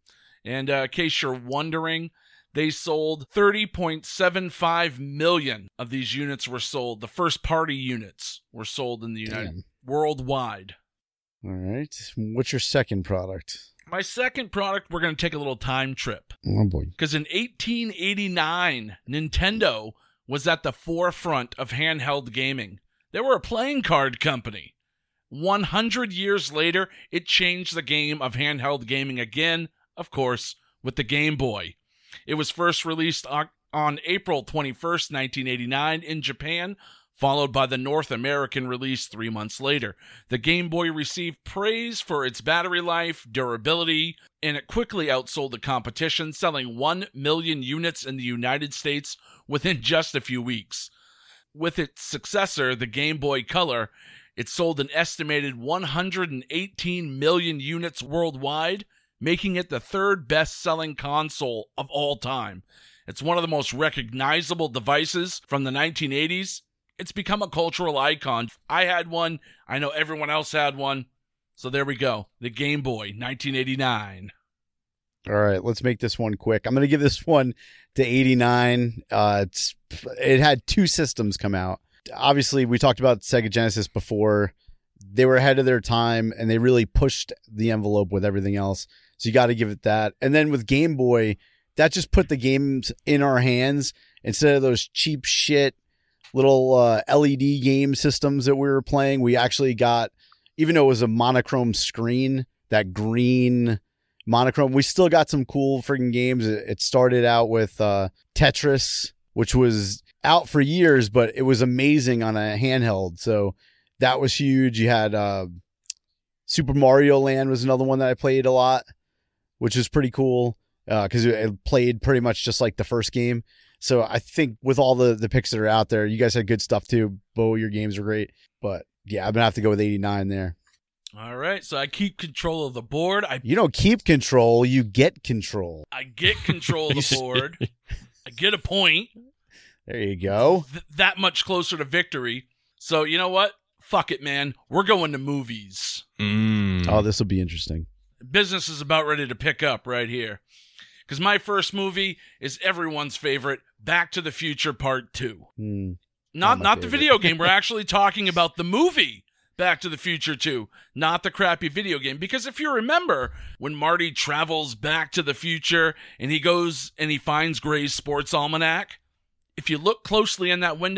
Speaker 4: And uh, in case you're wondering, they sold thirty point seven five million of these units were sold. The first party units were sold in the United
Speaker 6: Damn.
Speaker 4: worldwide.
Speaker 6: All right. What's your second product?
Speaker 4: My second product, we're going to take a little time trip.
Speaker 6: Oh, boy.
Speaker 4: Because in eighteen eighty-nine, Nintendo was at the forefront of handheld gaming. They were a playing card company. one hundred years later, it changed the game of handheld gaming again, of course, with the Game Boy. It was first released on, on April twenty-first, nineteen eighty-nine in Japan, followed by the North American release three months later. The Game Boy received praise for its battery life, durability, and it quickly outsold the competition, selling one million units in the United States within just a few weeks. With its successor, the Game Boy Color, it sold an estimated one hundred eighteen million units worldwide, making it the third best-selling console of all time. It's one of the most recognizable devices from the nineteen eighties. It's become a cultural icon. I had one. I know everyone else had one. So there we go. The Game Boy, nineteen eighty-nine.
Speaker 6: All right, let's make this one quick. I'm going to give this one to eighty-nine. Uh, it's it had two systems come out. Obviously, we talked about Sega Genesis before. They were ahead of their time, and they really pushed the envelope with everything else. So you got to give it that. And then with Game Boy, that just put the games in our hands instead of those cheap shit little uh, L E D game systems that we were playing. We actually got, even though it was a monochrome screen, that green monochrome, we still got some cool freaking games. It started out with uh, Tetris, which was out for years, but it was amazing on a handheld. So that was huge. You had uh, Super Mario Land was another one that I played a lot, which was pretty cool because uh, it played pretty much just like the first game. So I think with all the, the picks that are out there, you guys had good stuff too. Bo, your games are great. But yeah, I'm going to have to go with eighty-nine there.
Speaker 4: All right, so I keep control of the board. I
Speaker 6: You don't keep control, you get control.
Speaker 4: I get control of the board. I get a point.
Speaker 6: There you go.
Speaker 4: Th- that much closer to victory. So you know what? Fuck it, man. We're going to movies.
Speaker 5: Mm.
Speaker 6: Oh, this will be interesting.
Speaker 4: Business is about ready to pick up right here. Because my first movie is everyone's favorite, Back to the Future Part two.
Speaker 6: Hmm.
Speaker 4: Not
Speaker 6: Not my
Speaker 4: not the
Speaker 6: favorite.
Speaker 4: video game. We're actually talking about the movie Back to the Future two, not the crappy video game. Because if you remember, when Marty travels back to the future and he goes and he finds Gray's Sports Almanac, if you look closely in that window,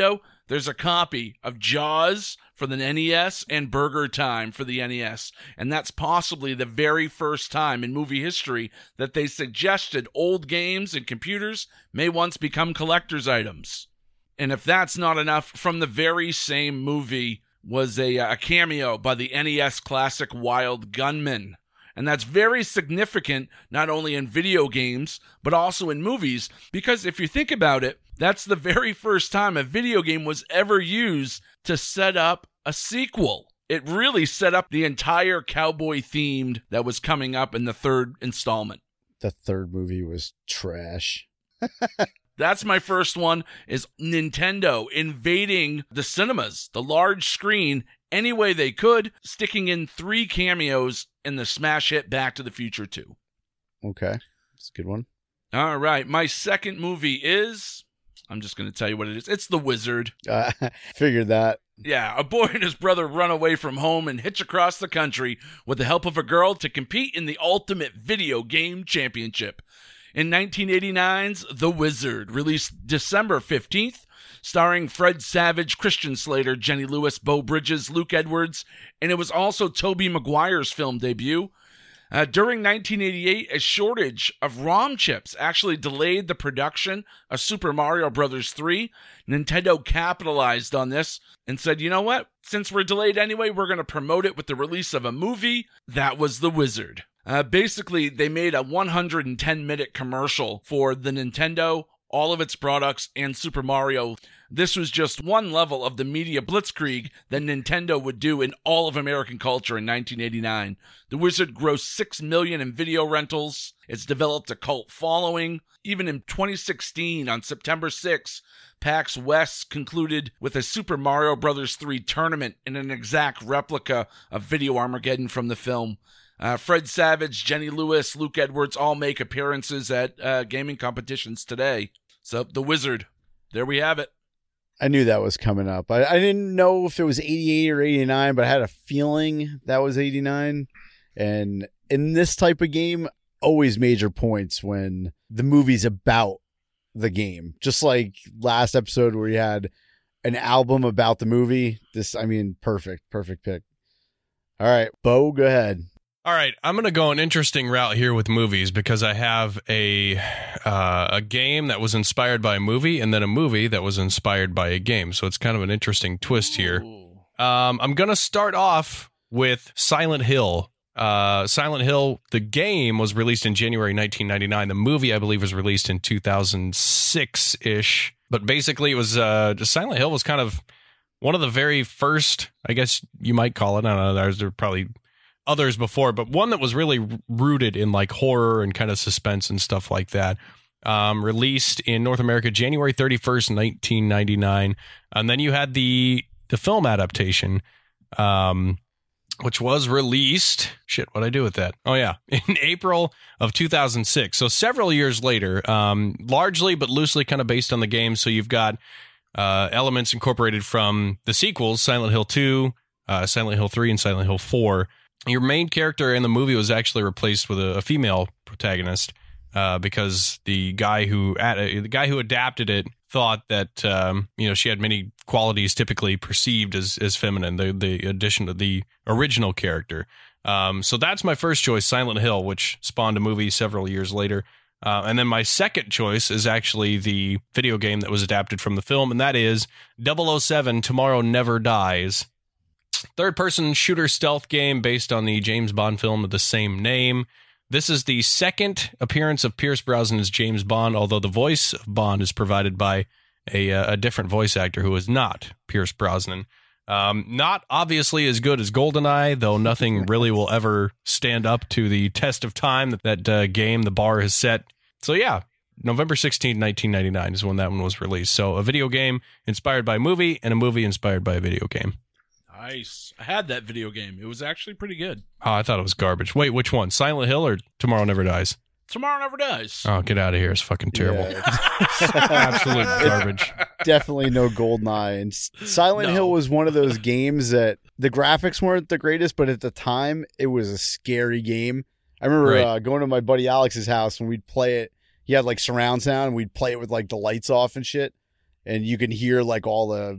Speaker 4: there's a copy of Jaws for the N E S and Burger Time for the N E S. And that's possibly the very first time in movie history that they suggested old games and computers may once become collector's items. And if that's not enough, from the very same movie was a, a cameo by the N E S classic Wild Gunman. And that's very significant, not only in video games, but also in movies, because if you think about it, that's the very first time a video game was ever used to set up a sequel. It really set up the entire cowboy themed that was coming up in the third installment.
Speaker 6: The third movie was trash.
Speaker 4: That's my first one, is Nintendo invading the cinemas, the large screen, any way they could, sticking in three cameos in the smash hit Back to the Future two.
Speaker 6: Okay, that's a good one.
Speaker 4: All right, my second movie is, I'm just going to tell you what it is. It's The Wizard.
Speaker 6: Uh, figured that.
Speaker 4: Yeah, a boy and his brother run away from home and hitch across the country with the help of a girl to compete in the ultimate video game championship. In nineteen eighty-nine's The Wizard, released December fifteenth, starring Fred Savage, Christian Slater, Jenny Lewis, Beau Bridges, Luke Edwards, and it was also Tobey Maguire's film debut. Uh, during nineteen eighty-eight, a shortage of ROM chips actually delayed the production of Super Mario Bros. three. Nintendo capitalized on this and said, you know what? Since we're delayed anyway, we're going to promote it with the release of a movie. That was The Wizard. Uh, basically, they made a one hundred ten minute commercial for the Nintendo, all of its products, and Super Mario. This was just one level of the media blitzkrieg that Nintendo would do in all of American culture in nineteen eighty-nine. The Wizard grossed six million dollars in video rentals. It's developed a cult following. Even in twenty sixteen, on September sixth, PAX West concluded with a Super Mario Bros. three tournament in an exact replica of Video Armageddon from the film. Uh, Fred Savage, Jenny Lewis, Luke Edwards all make appearances at uh, gaming competitions today. So, The Wizard. There we have it.
Speaker 6: I knew that was coming up. I, I didn't know if it was eighty-eight or eighty-nine, but I had a feeling that was eighty-nine. And in this type of game, always major points when the movie's about the game. Just like last episode where you had an album about the movie. This, I mean, perfect, perfect pick. All right, Bo, go ahead.
Speaker 5: All right, I'm going to go an interesting route here with movies because I have a uh, a game that was inspired by a movie and then a movie that was inspired by a game. So it's kind of an interesting twist here. Um, I'm going to start off with Silent Hill. Uh, Silent Hill, the game was released in January nineteen ninety-nine. The movie, I believe, was released in two thousand six-ish. But basically, it was uh, Silent Hill was kind of one of the very first, I guess you might call it. I don't know, there's there probably others before, but one that was really rooted in like horror and kind of suspense and stuff like that. Um, released in North America January thirty-first, nineteen ninety-nine. And then you had the the film adaptation, um, which was released. Shit, what'd I do with that? Oh, yeah. In April of two thousand six. So several years later, um, largely but loosely kind of based on the game. So you've got uh, elements incorporated from the sequels, Silent Hill two, uh, Silent Hill three, and Silent Hill four. Your main character in the movie was actually replaced with a, a female protagonist uh, because the guy who ad- the guy who adapted it thought that um, you know she had many qualities typically perceived as as feminine. The the addition of the original character. Um, so that's my first choice, Silent Hill, which spawned a movie several years later. Uh, and then my second choice is actually the video game that was adapted from the film, and that is double oh seven: Tomorrow Never Dies. Third-person shooter stealth game based on the James Bond film of the same name. This is the second appearance of Pierce Brosnan as James Bond, although the voice of Bond is provided by a, a different voice actor who is not Pierce Brosnan. Um, not obviously as good as GoldenEye, though nothing really will ever stand up to the test of time that that uh, game, the bar has set. So yeah, November sixteenth, nineteen ninety-nine is when that one was released. So a video game inspired by a movie and a movie inspired by a video game.
Speaker 4: Nice. I had that video game. It was actually pretty good.
Speaker 5: Oh, I thought it was garbage. Wait, which one? Silent Hill or Tomorrow Never Dies?
Speaker 4: Tomorrow Never Dies.
Speaker 5: Oh, get out of here. It's fucking terrible.
Speaker 6: Yeah.
Speaker 5: Absolute garbage.
Speaker 6: Definitely no GoldenEye. And Silent
Speaker 4: No.
Speaker 6: Hill was one of those games that the graphics weren't the greatest, but at the time, it was a scary game. I remember
Speaker 5: Right.
Speaker 6: uh, going to my buddy Alex's house and we'd play it. He had like surround sound and we'd play it with like the lights off and shit. And you can hear like all the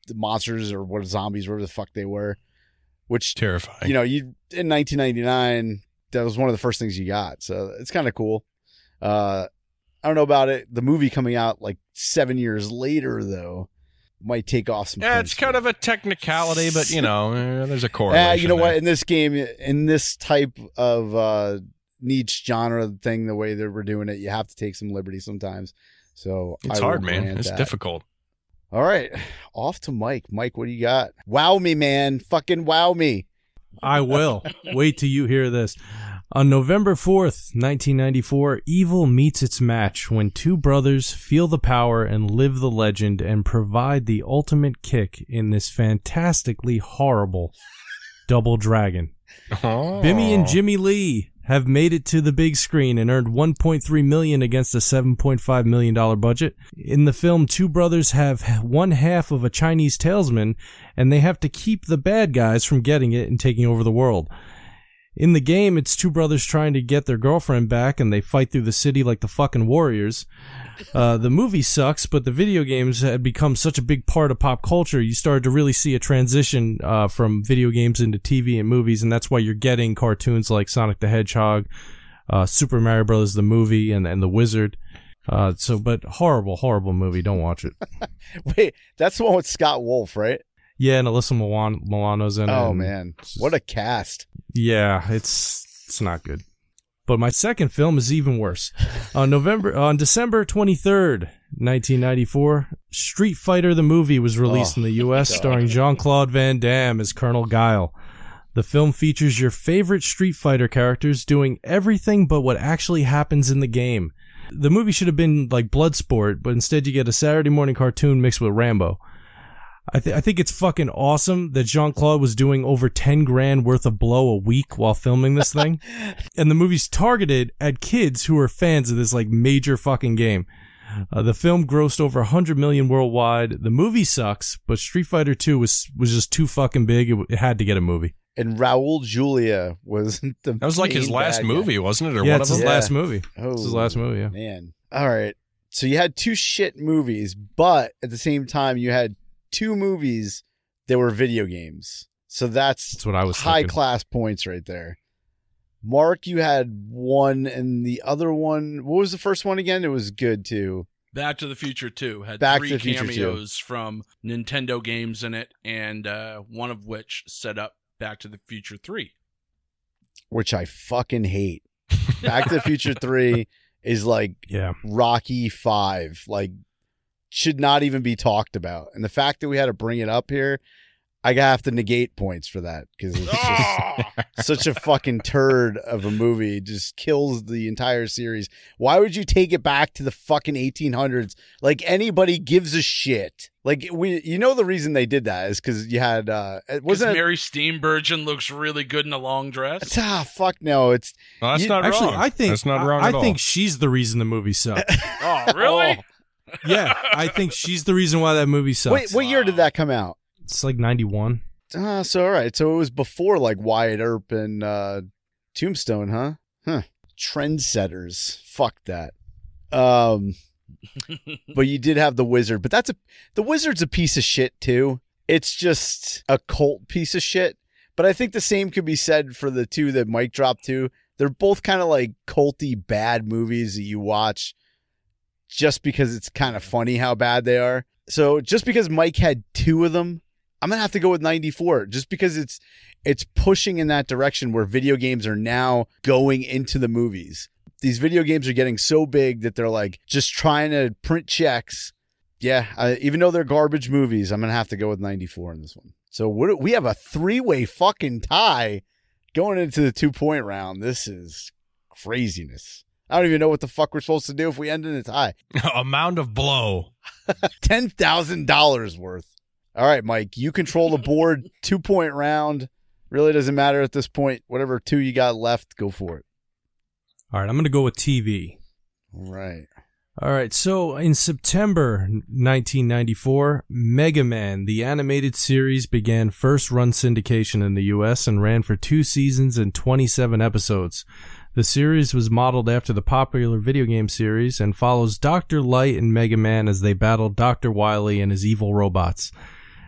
Speaker 6: the monsters or what zombies, whatever the fuck they were. Which,
Speaker 5: Terrifying.
Speaker 6: you know, you in nineteen ninety-nine, that was one of the first things you got. So it's kind of cool. Uh, I don't know about it. The movie coming out like seven years later, though, might take off some.
Speaker 5: Yeah, it's kind of a technicality, but you know, eh, there's a correlation.
Speaker 6: Yeah, you know
Speaker 5: there.
Speaker 6: what? In this game, in this type of uh, niche genre thing, the way that we're doing it, you have to take some liberty sometimes. So
Speaker 5: It's
Speaker 6: I will
Speaker 5: hard, man.
Speaker 6: grant
Speaker 5: It's
Speaker 6: that.
Speaker 5: difficult.
Speaker 6: All right, off to Mike. Mike, what do you got? Wow me, man. Fucking wow me.
Speaker 7: I will. Wait till you hear this. On November fourth, nineteen ninety-four, evil meets its match when two brothers feel the power and live the legend and provide the ultimate kick in this fantastically horrible Double Dragon.
Speaker 5: Oh.
Speaker 7: Bimmy and Jimmy Lee have made it to the big screen and earned one point three million dollars against a seven point five million dollars budget. In the film, two brothers have one half of a Chinese talisman, and they have to keep the bad guys from getting it and taking over the world. In the game, it's two brothers trying to get their girlfriend back, and they fight through the city like the fucking warriors. Uh, the movie sucks, but the video games had become such a big part of pop culture, you started to really see a transition uh, from video games into T V and movies, and that's why you're getting cartoons like Sonic the Hedgehog, uh, Super Mario Bros. The movie, and, and The Wizard. Uh, so, but horrible, horrible movie. Don't watch it.
Speaker 6: Wait, that's the one with Scott Wolf, right?
Speaker 7: Yeah, and Alyssa Milan- Milano's in it.
Speaker 6: Oh,
Speaker 7: and
Speaker 6: man.
Speaker 7: it's just-
Speaker 6: What a cast.
Speaker 7: Yeah, it's it's not good. But my second film is even worse. On November, on December twenty-third, nineteen ninety-four, Street Fighter the movie was released
Speaker 6: Oh,
Speaker 7: in the U S,
Speaker 6: God.
Speaker 7: starring Jean-Claude Van Damme as Colonel Guile. The film features your favorite Street Fighter characters doing everything but what actually happens in the game. The movie should have been like Bloodsport, but instead you get a Saturday morning cartoon mixed with Rambo. I, th- I think it's fucking awesome that Jean-Claude was doing over ten grand worth of blow a week while filming this thing. And the movie's targeted at kids who are fans of this like major fucking game. Uh, the film grossed over one hundred million worldwide. The movie sucks, but Street Fighter two was was just too fucking big. It, w- it had to get a movie.
Speaker 6: And Raul Julia was the
Speaker 5: That was like his
Speaker 6: main
Speaker 5: last
Speaker 6: bad guy.
Speaker 5: movie, wasn't it? Or
Speaker 7: yeah,
Speaker 5: one
Speaker 7: it's
Speaker 5: of
Speaker 7: his
Speaker 5: them?
Speaker 6: Yeah.
Speaker 7: last movie.
Speaker 6: Oh,
Speaker 7: It's his last movie, yeah.
Speaker 6: Man. All right. So you had two shit movies, but at the same time, you had two movies that were video games. So that's,
Speaker 7: That's what I was
Speaker 6: high
Speaker 7: thinking.
Speaker 6: class points right there. Mark, you had one, and the other one, what was the first one again? It was good too.
Speaker 4: Back to the Future two had
Speaker 6: Back to
Speaker 4: three
Speaker 6: the Future two.
Speaker 4: cameos from Nintendo games in it, and uh, one of which set up Back to the Future three.
Speaker 6: Which I fucking hate. Back to the Future three is like
Speaker 7: Yeah.
Speaker 6: Rocky five. Like, should not even be talked about. And the fact that we had to bring it up here, I have to negate points for that because it's just such a fucking turd of a movie. It just kills the entire series. Why would you take it back to the fucking eighteen hundreds? Like, anybody gives a shit. Like, we, you know, the reason they did that is because you had, uh, it
Speaker 4: Because
Speaker 6: wasn't it?
Speaker 4: Mary Steenburgen looks really good in a long dress.
Speaker 6: Ah, fuck no. It's,
Speaker 5: Well, that's
Speaker 6: You-
Speaker 5: not
Speaker 7: Actually,
Speaker 5: wrong.
Speaker 7: I think
Speaker 5: that's not
Speaker 7: I-
Speaker 5: wrong
Speaker 7: I,
Speaker 5: at all.
Speaker 7: think she's the reason the movie sucked.
Speaker 4: Oh, really?
Speaker 7: Yeah, I think she's the reason why that movie sucks.
Speaker 6: wait, what year did that come out?
Speaker 7: It's like ninety-one.
Speaker 6: Ah, so all right. So it was before like Wyatt Earp and uh, Tombstone, huh? Huh. Trendsetters. Fuck that. Um, but you did have the Wizard, but that's a the Wizard's a piece of shit too. It's just a cult piece of shit. But I think the same could be said for the two that Mike dropped too. They're both kind of like culty bad movies that you watch just because it's kind of funny how bad they are. So just because Mike had two of them, I'm gonna have to go with ninety-four, just because it's it's pushing in that direction where video games are now going into the movies. These video games are getting so big that they're like just trying to print checks. Yeah, uh, even though they're garbage movies, I'm gonna have to go with ninety-four in this one. So what do- we have a three-way fucking tie going into the two-point round. This is craziness. I don't even know what the fuck we're supposed to do if we end in a tie.
Speaker 5: Amount of blow.
Speaker 6: ten thousand dollars worth. All right, Mike, you control the board. Two point round. Really doesn't matter at this point. Whatever two you got left, go for it.
Speaker 7: All right, I'm going to go with T V.
Speaker 6: All right.
Speaker 7: All right, so in September nineteen ninety-four, Mega Man, the animated series, began first-run syndication in the U S and ran for two seasons and twenty-seven episodes. The series was modeled after the popular video game series and follows Doctor Light and Mega Man as they battle Doctor Wily and his evil robots.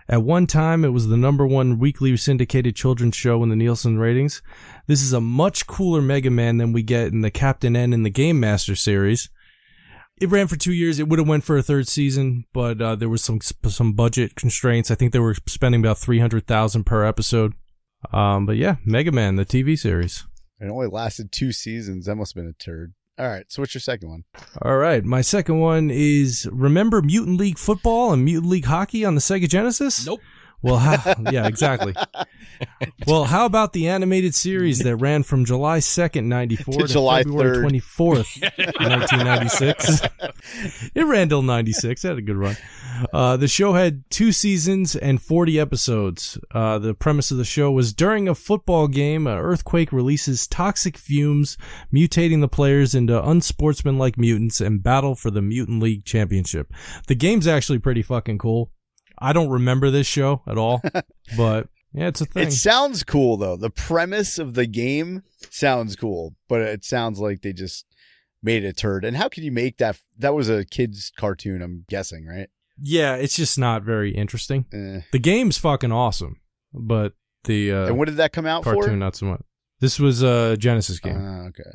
Speaker 7: At one time, it was the number one weekly syndicated children's show in the Nielsen ratings. This is a much cooler Mega Man than we get in the Captain N and the Game Master series. It ran for two years. It would have went for a third season, but uh, there was some some budget constraints. I think they were spending about three hundred thousand dollars per episode. Um, but yeah, Mega Man, the T V series.
Speaker 6: It only lasted two seasons. That must have been a turd. All right, so what's your second one?
Speaker 7: All right, my second one is, remember Mutant League Football and Mutant League Hockey on the Sega Genesis?
Speaker 4: Nope.
Speaker 7: Well, how, yeah, exactly. Well, how about the animated series that ran from July second, ninety-four to, to
Speaker 6: July
Speaker 7: February
Speaker 6: third.
Speaker 7: twenty-fourth, nineteen ninety-six? It ran till ninety-six. It had a good run. Uh, the show had two seasons and forty episodes. Uh, the premise of the show was during a football game, an earthquake releases toxic fumes, mutating the players into unsportsmanlike mutants and battle for the Mutant League Championship. The game's actually pretty fucking cool. I don't remember this show at all, but yeah, it's a thing.
Speaker 6: It sounds cool, though. The premise of the game sounds cool, but it sounds like they just made a turd. And how could you make that? That was a kid's cartoon, I'm guessing, right?
Speaker 7: Yeah, it's just not very interesting.
Speaker 6: Eh.
Speaker 7: The game's fucking awesome, but the uh,
Speaker 6: And when did that come out
Speaker 7: cartoon
Speaker 6: for?
Speaker 7: not so much. This was a Genesis game.
Speaker 6: Uh, okay.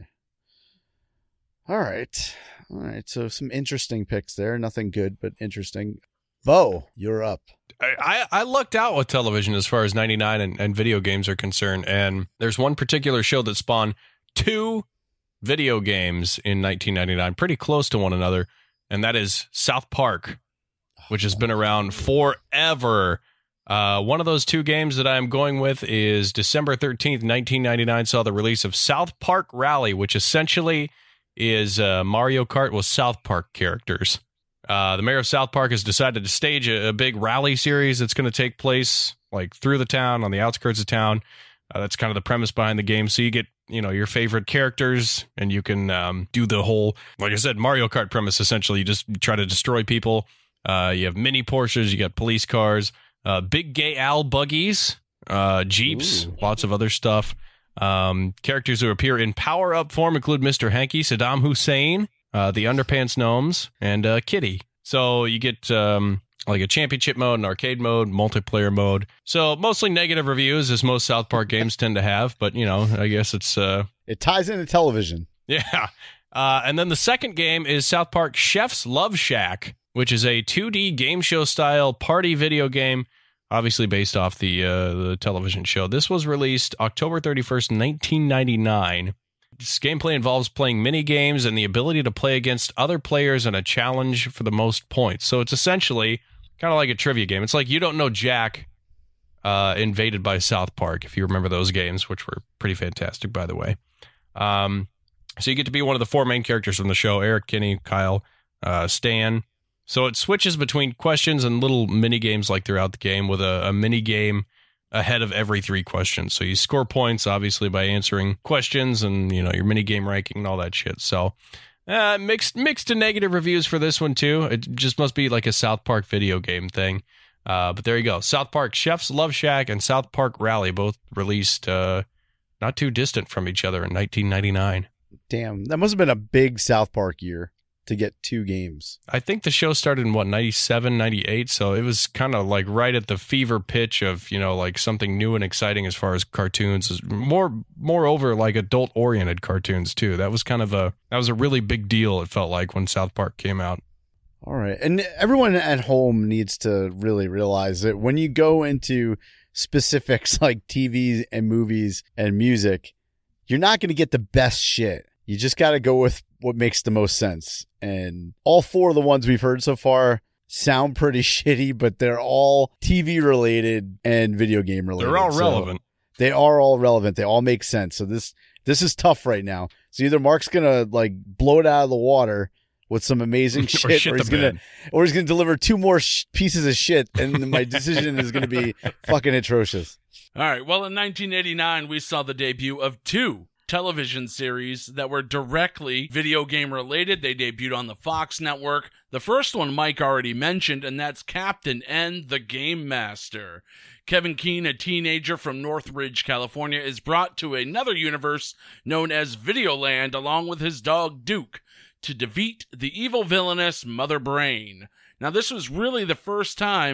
Speaker 6: All right. All right. So some interesting picks there. Nothing good, but interesting. Bo, you're up.
Speaker 5: I, I lucked out with television as far as ninety-nine and, and video games are concerned. And there's one particular show that spawned two video games in nineteen ninety-nine, pretty close to one another. And that is South Park, which has been around forever. Uh, one of those two games that I'm going with is December thirteenth, nineteen ninety-nine, saw the release of South Park Rally, which essentially is uh, Mario Kart with South Park characters. Uh, the mayor of South Park has decided to stage a, a big rally series that's going to take place like through the town, on the outskirts of town. Uh, that's kind of the premise behind the game. So you get, you know, your favorite characters, and you can um, do the whole, like I said, Mario Kart premise. Essentially, you just try to destroy people. Uh, you have mini Porsches, you got police cars, uh, big gay Al buggies, uh, Jeeps,
Speaker 6: Ooh.
Speaker 5: lots of other stuff. Um, characters who appear in power-up form include Mister Hanky, Saddam Hussein, uh, the Underpants Gnomes, and uh, Kitty. So you get um, like a championship mode, an arcade mode, multiplayer mode. So mostly negative reviews, as most South Park games tend to have. But, you know, I guess it's... Uh,
Speaker 6: It ties into television.
Speaker 5: yeah. Uh, and then the second game is South Park Chef's Love Shack, which is a two D game show style party video game, obviously based off the uh, the television show. This was released October thirty-first, nineteen ninety-nine. This gameplay involves playing mini games and the ability to play against other players in a challenge for the most points. So it's essentially kind of like a trivia game. It's like You Don't Know Jack uh, invaded by South Park, if you remember those games, which were pretty fantastic, by the way. Um, so you get to be one of the four main characters from the show: Eric, Kenny, Kyle, uh, Stan. So it switches between questions and little mini games like throughout the game, with a, a mini game ahead of every three questions. So you score points, obviously, by answering questions and, you know, your mini game ranking and all that shit. So uh, mixed mixed to negative reviews for this one, too. It just must be like a South Park video game thing. Uh, but there you go. South Park Chef's Love Shack and South Park Rally, both released uh, not too distant from each other in nineteen ninety-nine.
Speaker 6: Damn, that must have been a big South Park year to get two games.
Speaker 5: I think the show started in, what, ninety-seven, ninety-eight? So it was kind of like right at the fever pitch of, you know, like something new and exciting as far as cartoons. More, moreover, like adult-oriented cartoons, too. That was kind of a, that was a really big deal, it felt like, when South Park came out.
Speaker 6: All right. And everyone at home needs to really realize that when you go into specifics like T V and movies and music, you're not going to get the best shit. You just got to go with what makes the most sense. And all four of the ones we've heard so far sound pretty shitty, but they're all T V related and video game related.
Speaker 5: They're all
Speaker 6: So
Speaker 5: relevant.
Speaker 6: they are all relevant. They all make sense. So this this is tough right now. So either Mark's gonna like blow it out of the water with some amazing
Speaker 5: Or
Speaker 6: shit,
Speaker 5: shit
Speaker 6: or he's
Speaker 5: the
Speaker 6: gonna
Speaker 5: bed.
Speaker 6: or he's gonna deliver two more sh- pieces of shit, and my decision is gonna be fucking atrocious.
Speaker 4: All right. Well, in nineteen eighty-nine, we saw the debut of two television series that were directly video game related. They debuted on the Fox network. The first one Mike already mentioned, and that's Captain N, the Game Master. Kevin Keene, a teenager from Northridge, California, is brought to another universe known as Videoland along with his dog Duke to defeat the evil villainess Mother Brain. Now, this was really the first time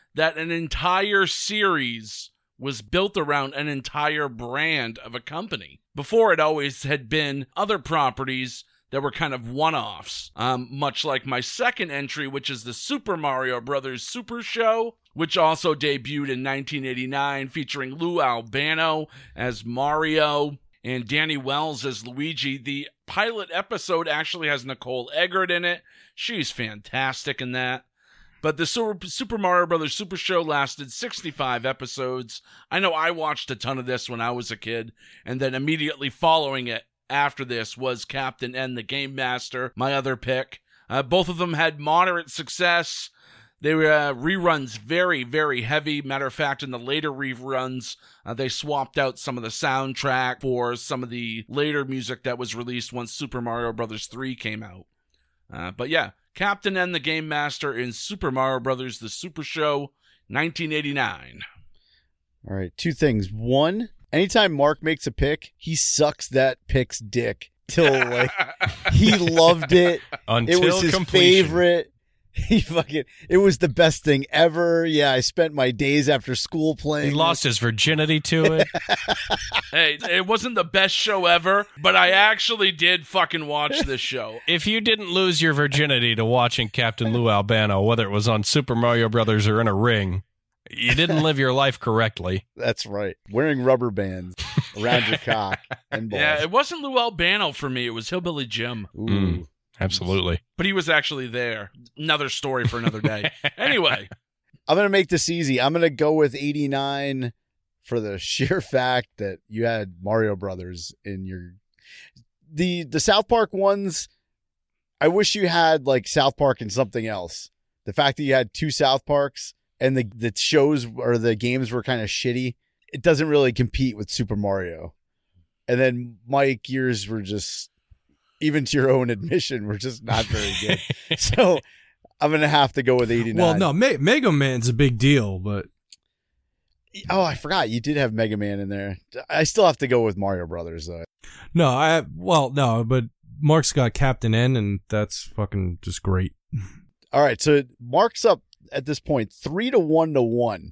Speaker 4: that an entire series was built around an entire brand of a company. Before, it always had been other properties that were kind of one-offs, um, much like my second entry, which is the Super Mario Brothers Super Show, which also debuted in nineteen eighty-nine, featuring Lou Albano as Mario and Danny Wells as Luigi. The pilot episode actually has Nicole Eggert in it. She's fantastic in that. But the Super, Super Mario Brothers Super Show lasted sixty-five episodes. I know I watched a ton of this when I was a kid, and then immediately following it after this was Captain N, the Game Master, my other pick. Uh, both of them had moderate success. They were uh, reruns very, very heavy. Matter of fact, in the later reruns, uh, they swapped out some of the soundtrack for some of the later music that was released once Super Mario Brothers three came out. Uh, but yeah, Captain N, the Game Master in Super Mario Brothers, the Super Show, nineteen eighty-nine.
Speaker 6: All right, two things. One, anytime Mark makes a pick, he sucks that pick's dick till like he loved it.
Speaker 5: Until
Speaker 6: it was his
Speaker 5: completion.
Speaker 6: favorite. He fucking it was the best thing ever. Yeah, I spent my days after school playing.
Speaker 5: He lost his virginity to it.
Speaker 4: Hey, it wasn't the best show ever, but I actually did fucking watch this show.
Speaker 5: If you didn't lose your virginity to watching Captain Lou Albano, whether it was on Super Mario Brothers or in a ring, you didn't live your life correctly.
Speaker 6: That's right. Wearing rubber bands around your cock and balls.
Speaker 4: Yeah, it wasn't Lou Albano for me. It was Hillbilly Jim.
Speaker 6: Ooh.
Speaker 5: Mm. Absolutely.
Speaker 4: But he was actually there. Another story for another day. Anyway.
Speaker 6: I'm going to make this easy. I'm going to go with eighty-nine for the sheer fact that you had Mario Brothers in your... The the South Park ones, I wish you had like South Park and something else. The fact that you had two South Parks and the, the shows or the games were kind of shitty, it doesn't really compete with Super Mario. And then Mike, yours were just... even to your own admission, we're just not very good. So I'm going to have to go with eighty-nine.
Speaker 7: Well, no, Me- Mega Man's a big deal, but...
Speaker 6: Oh, I forgot. You did have Mega Man in there. I still have to go with Mario Brothers, though.
Speaker 7: No, I... Well, no, but Mark's got Captain N, and that's fucking just great.
Speaker 6: All right, so Mark's up at this point, three to one to one.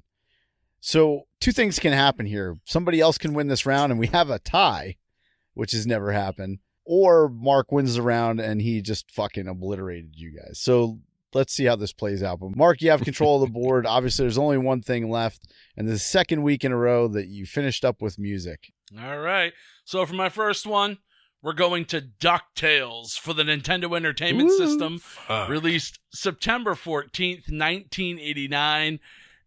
Speaker 6: So two things can happen here. Somebody else can win this round, and we have a tie, which has never happened. Or Mark wins the round and he just fucking obliterated you guys. So let's see how this plays out. But Mark, you have control of the board. Obviously, there's only one thing left. And the second week in a row that you finished up with music.
Speaker 4: All right. So for my first one, we're going to DuckTales for the Nintendo Entertainment
Speaker 6: Woo.
Speaker 4: System.
Speaker 5: Fuck.
Speaker 4: Released September fourteenth, nineteen eighty-nine.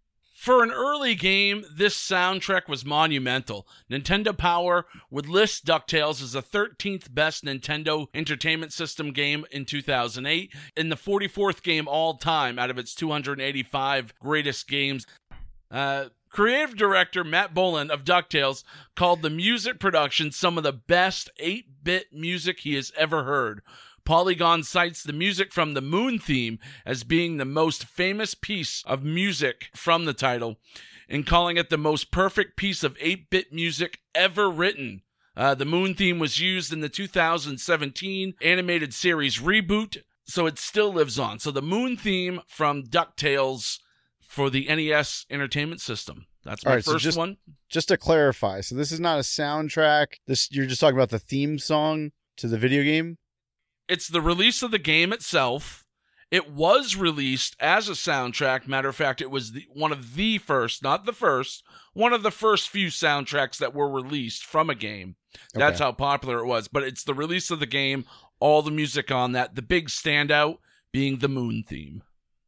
Speaker 4: For an early game, this soundtrack was monumental. Nintendo Power would list DuckTales as the thirteenth best Nintendo Entertainment System game in two thousand eight, and the forty-fourth game all time out of its two hundred eighty-five greatest games. Uh, creative director Matt Boland of DuckTales called the music production some of the best eight-bit music he has ever heard. Polygon cites the music from the Moon theme as being the most famous piece of music from the title, and calling it the most perfect piece of eight-bit music ever written. Uh, the Moon theme was used in the two thousand seventeen animated series Reboot, so it still lives on. So the Moon theme from DuckTales for the N E S Entertainment System. That's my
Speaker 6: All right, so
Speaker 4: first
Speaker 6: just-
Speaker 4: one.
Speaker 6: Just to clarify, so this is not a soundtrack. This you're just talking about the theme song to the video game?
Speaker 4: It's the release of the game itself. It was released as a soundtrack. Matter of fact, it was the, one of the first, not the first, one of the first few soundtracks that were released from a game. That's
Speaker 6: Okay.
Speaker 4: how popular it was. But it's the release of the game, all the music on that, the big standout being the Moon theme.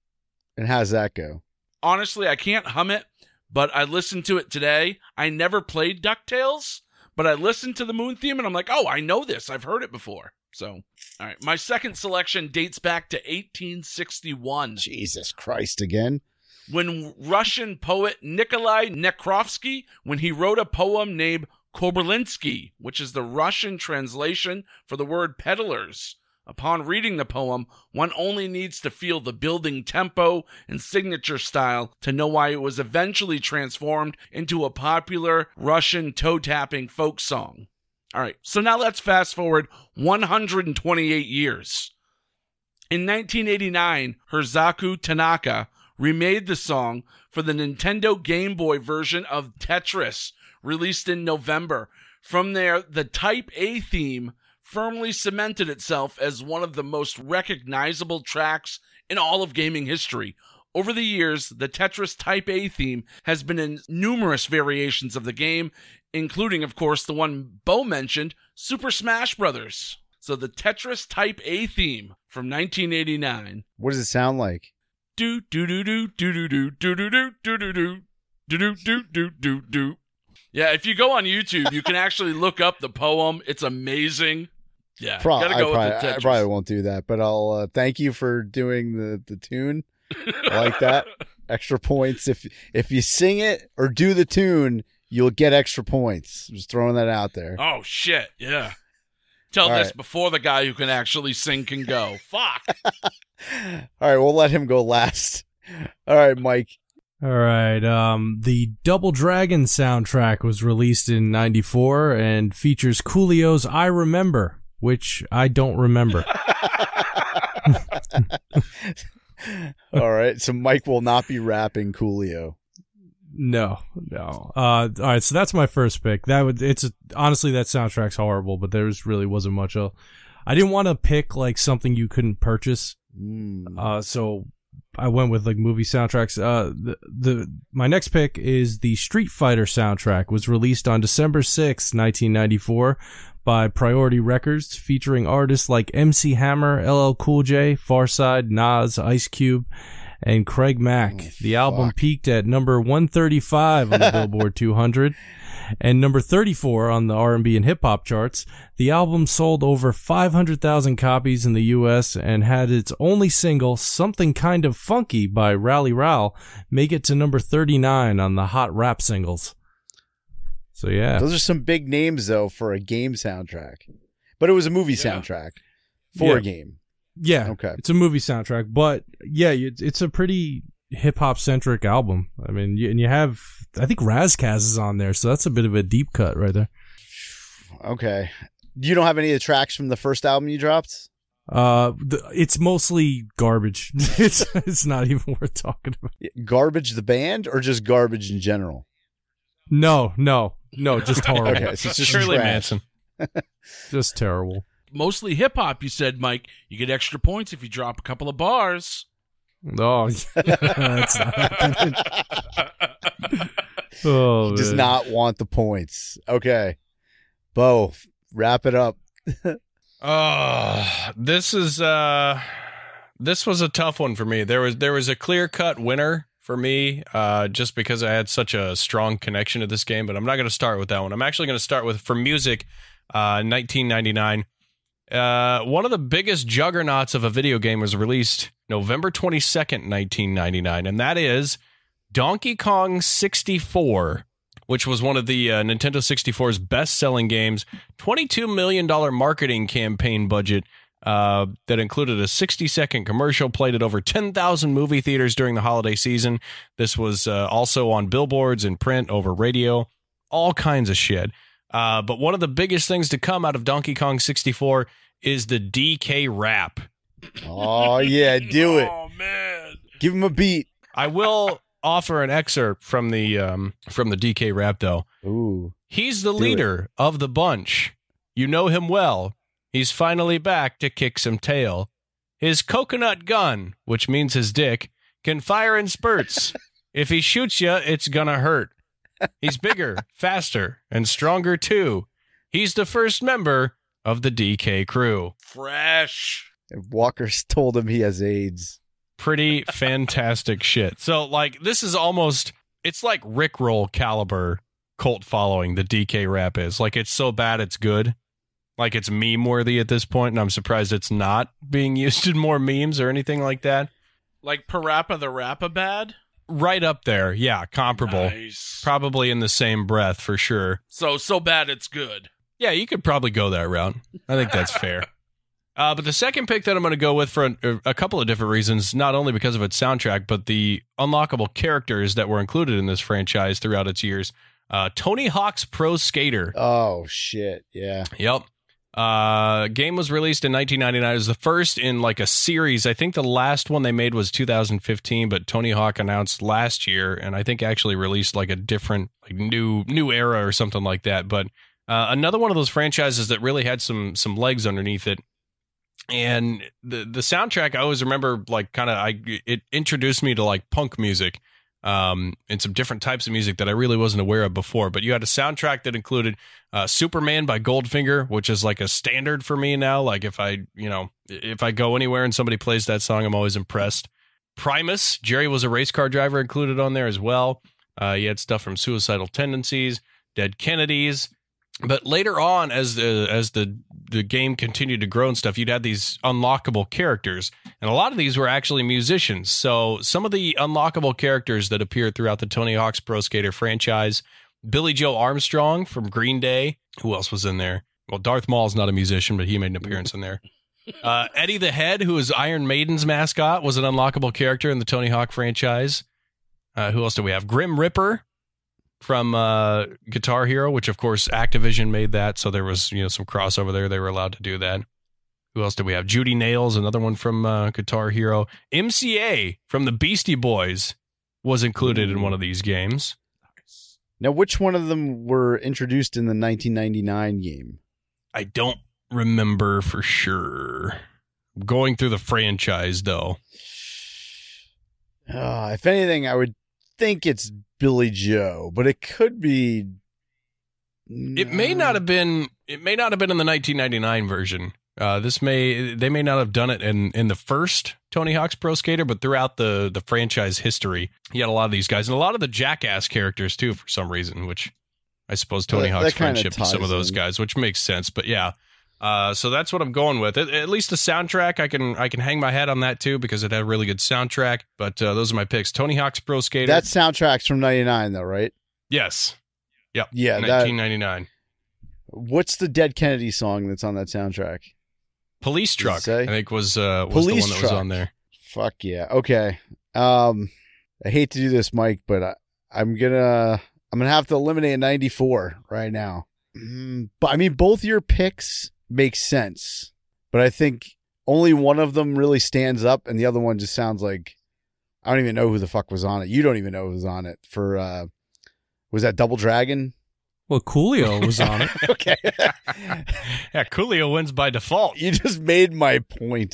Speaker 6: And how's that go?
Speaker 4: Honestly, I can't hum it, but I listened to it today. I never played DuckTales, but I listened to the Moon theme and I'm like, oh, I know this. I've heard it before. So, all right. My second selection dates back to eighteen sixty-one.
Speaker 6: Jesus Christ again.
Speaker 4: When Russian poet Nikolai Nekrovsky, when he wrote a poem named Kobylinski, which is the Russian translation for the word peddlers. Upon reading the poem, one only needs to feel the building tempo and signature style to know why it was eventually transformed into a popular Russian toe-tapping folk song. All right, so now let's fast forward one hundred twenty-eight years. In nineteen eighty-nine, Herzaku Tanaka remade the song for the Nintendo Game Boy version of Tetris, released in November. From there, the Type A theme firmly cemented itself as one of the most recognizable tracks in all of gaming history. Over the years, the Tetris Type A theme has been in numerous variations of the game, including, of course, the one Bo mentioned, Super Smash Brothers. So the Tetris Type A theme from nineteen eighty-nine.
Speaker 6: What does it sound like?
Speaker 4: Do do do do do do do do do do do do do do do do do do. Yeah, if you go on YouTube, you can actually look up the poem. It's amazing. Yeah,
Speaker 6: Pro-
Speaker 4: gotta
Speaker 6: I,
Speaker 4: go
Speaker 6: probably,
Speaker 4: with the Tetris.
Speaker 6: I probably won't do that, but I'll uh, thank you for doing the, the tune. I like that. Extra points. If if you sing it or do the tune, you'll get extra points. Just throwing that out there.
Speaker 4: Oh, shit, yeah. Tell
Speaker 6: All
Speaker 4: this
Speaker 6: right.
Speaker 4: before the guy who can actually sing can go. Fuck.
Speaker 6: All right, we'll let him go last. All right, Mike.
Speaker 7: All right. Um, the Double Dragon soundtrack was released in ninety-four and features Coolio's I Remember, which I don't remember.
Speaker 6: All right, so Mike will not be rapping Coolio.
Speaker 7: No, no. Uh, all right, so that's my first pick. That would it's a, honestly that soundtrack's horrible, but there was really wasn't much else. I didn't want to pick like something you couldn't purchase,
Speaker 6: Mm.
Speaker 7: uh, so I went with like movie soundtracks. Uh, the the my next pick is the Street Fighter soundtrack. Was released on December sixth, nineteen ninety-four, by Priority Records, featuring artists like M C Hammer, L L Cool J, Farside, Nas, Ice Cube, and Craig Mack.
Speaker 6: Oh,
Speaker 7: the album
Speaker 6: fuck.
Speaker 7: peaked at number one thirty-five on the Billboard two hundred and number thirty-four on the R and B and hip hop charts. The album sold over five hundred thousand copies in the U S and had its only single, Something Kind of Funky by Rally Rowell, make it to number thirty-nine on the Hot Rap Singles. So yeah.
Speaker 6: Those are some big names though for a game soundtrack, but it was a movie
Speaker 4: Yeah.
Speaker 6: soundtrack for
Speaker 7: Yeah.
Speaker 6: a game.
Speaker 7: Yeah,
Speaker 6: Okay.
Speaker 7: it's a movie soundtrack, but yeah, it's it's a pretty hip hop centric album. I mean, you, and you have, I think Razkaz is on there, so that's a bit of a deep cut right there.
Speaker 6: Okay. You don't have any of the tracks from the first album you dropped?
Speaker 7: Uh, the, it's mostly garbage. it's it's not even worth talking about.
Speaker 6: Garbage the band or just garbage in general?
Speaker 7: No, no, no, just horrible.
Speaker 6: Okay, so it's just
Speaker 5: Shirley
Speaker 6: trash.
Speaker 5: Manson.
Speaker 7: Just terrible.
Speaker 4: Mostly hip-hop, you said, Mike. You get extra points if you drop a couple of bars.
Speaker 7: Oh, that's not happening. Oh,
Speaker 6: Does
Speaker 7: man.
Speaker 6: not want the points. Okay. Bo, wrap it up.
Speaker 5: Oh, this is uh this was a tough one for me. There was there was a clear-cut winner for me, uh, just because I had such a strong connection to this game, but I'm not going to start with that one. I'm actually going to start with, for music, uh, nineteen ninety-nine. Uh, one of the biggest juggernauts of a video game was released November twenty-second, nineteen ninety-nine, and that is Donkey Kong sixty-four, which was one of the uh, Nintendo sixty-four's best-selling games. twenty-two million dollars marketing campaign budget uh, that included a sixty-second commercial, played at over ten thousand movie theaters during the holiday season. This was uh, also on billboards and print, over radio, all kinds of shit. Uh, but one of the biggest things to come out of Donkey Kong sixty-four is the D K rap.
Speaker 6: Oh, yeah, do it.
Speaker 4: Oh, man.
Speaker 6: Give him a beat.
Speaker 5: I will offer an excerpt from the um, from the D K rap, though.
Speaker 6: Ooh.
Speaker 5: He's the
Speaker 6: Do
Speaker 5: leader of the bunch. You know him well. He's finally back to kick some tail. His coconut gun, which means his dick, can fire in spurts. If he shoots you, it's gonna hurt. He's bigger, faster, and stronger too. He's the first member of the D K crew.
Speaker 4: Fresh.
Speaker 6: Walker's told him he has AIDS.
Speaker 5: Pretty fantastic shit. So, like, this is almost, it's like Rickroll caliber cult following, the D K rap is. Like, it's so bad it's good. Like, it's meme worthy at this point, and I'm surprised it's not being used in more memes or anything like that.
Speaker 4: Like Parappa the Rap-A-Bad?
Speaker 5: Right up there. Yeah, comparable.
Speaker 4: Nice.
Speaker 5: Probably in the same breath for sure.
Speaker 4: So, so bad it's good.
Speaker 5: Yeah, you could probably go that route. I think that's fair. Uh, but the second pick that I'm going to go with for a, a couple of different reasons, not only because of its soundtrack, but the unlockable characters that were included in this franchise throughout its years. Uh, Tony Hawk's Pro Skater.
Speaker 6: Oh, shit. Yeah.
Speaker 5: Yep. Uh, game was released in nineteen ninety-nine. It was the first in like a series. I think the last one they made was two thousand fifteen, but Tony Hawk announced last year, and I think actually released like a different, like new new era or something like that. But uh, another one of those franchises that really had some some legs underneath it. And the the soundtrack, I always remember, like, kind of, I it introduced me to like punk music. Um, and some different types of music that I really wasn't aware of before. But you had a soundtrack that included uh, Superman by Goldfinger, which is like a standard for me now. Like if I, you know, if I go anywhere and somebody plays that song, I'm always impressed. Primus, Jerry was a race car driver, included on there as well. Uh, you had stuff from Suicidal Tendencies, Dead Kennedys. But later on, as the as the the game continued to grow and stuff, you'd have these unlockable characters, and a lot of these were actually musicians. So some of the unlockable characters that appeared throughout the Tony Hawk's Pro Skater franchise: Billy Joe Armstrong from Green Day. Who else was in there? Well, Darth Maul's not a musician, but he made an appearance in there. Uh, Eddie the Head, who was Iron Maiden's mascot, was an unlockable character in the Tony Hawk franchise. Uh, who else do we have? Grim Ripper from uh, Guitar Hero, which of course Activision made that, so there was, you know, some crossover there. They were allowed to do that. Who else do we have? Judy Nails, another one from uh, Guitar Hero. M C A from the Beastie Boys was included in one of these games.
Speaker 6: Now, which one of them were introduced in the nineteen ninety-nine game?
Speaker 5: I don't remember for sure. Going through the franchise, though.
Speaker 6: Uh, if anything, I would think it's Billy Joe, but it could be.
Speaker 5: It may not have been. It may not have been in the nineteen ninety-nine version. Uh, this may. They may not have done it in, in the first Tony Hawk's Pro Skater, but throughout the the franchise history, you had a lot of these guys and a lot of the Jackass characters too, for some reason. Which I suppose Tony
Speaker 6: that,
Speaker 5: Hawk's
Speaker 6: that
Speaker 5: friendship with some of those
Speaker 6: in.
Speaker 5: guys, which makes sense. But yeah. Uh, so that's what I'm going with. At, at least the soundtrack, I can I can hang my head on that too because it had a really good soundtrack. But uh, those are my picks: Tony Hawk's Pro Skater.
Speaker 6: That soundtrack's from ninety-nine, though, right?
Speaker 5: Yes. Yep.
Speaker 6: Yeah.
Speaker 5: nineteen ninety-nine.
Speaker 6: That, what's the Dead Kennedy song that's on that soundtrack?
Speaker 5: Police Truck, I think was uh, was
Speaker 6: Police
Speaker 5: the one that
Speaker 6: Truck.
Speaker 5: was on there.
Speaker 6: Fuck yeah. Okay. Um, I hate to do this, Mike, but I, I'm gonna I'm gonna have to eliminate a ninety-four right now. Mm, but I mean, both your picks makes sense, but I think only one of them really stands up, and the other one just sounds like I don't even know who the fuck was on it. You don't even know who was on it. For uh, was that Double Dragon?
Speaker 7: Well, Coolio was on it.
Speaker 6: Okay,
Speaker 5: Yeah, Coolio wins by default.
Speaker 6: you just made my point.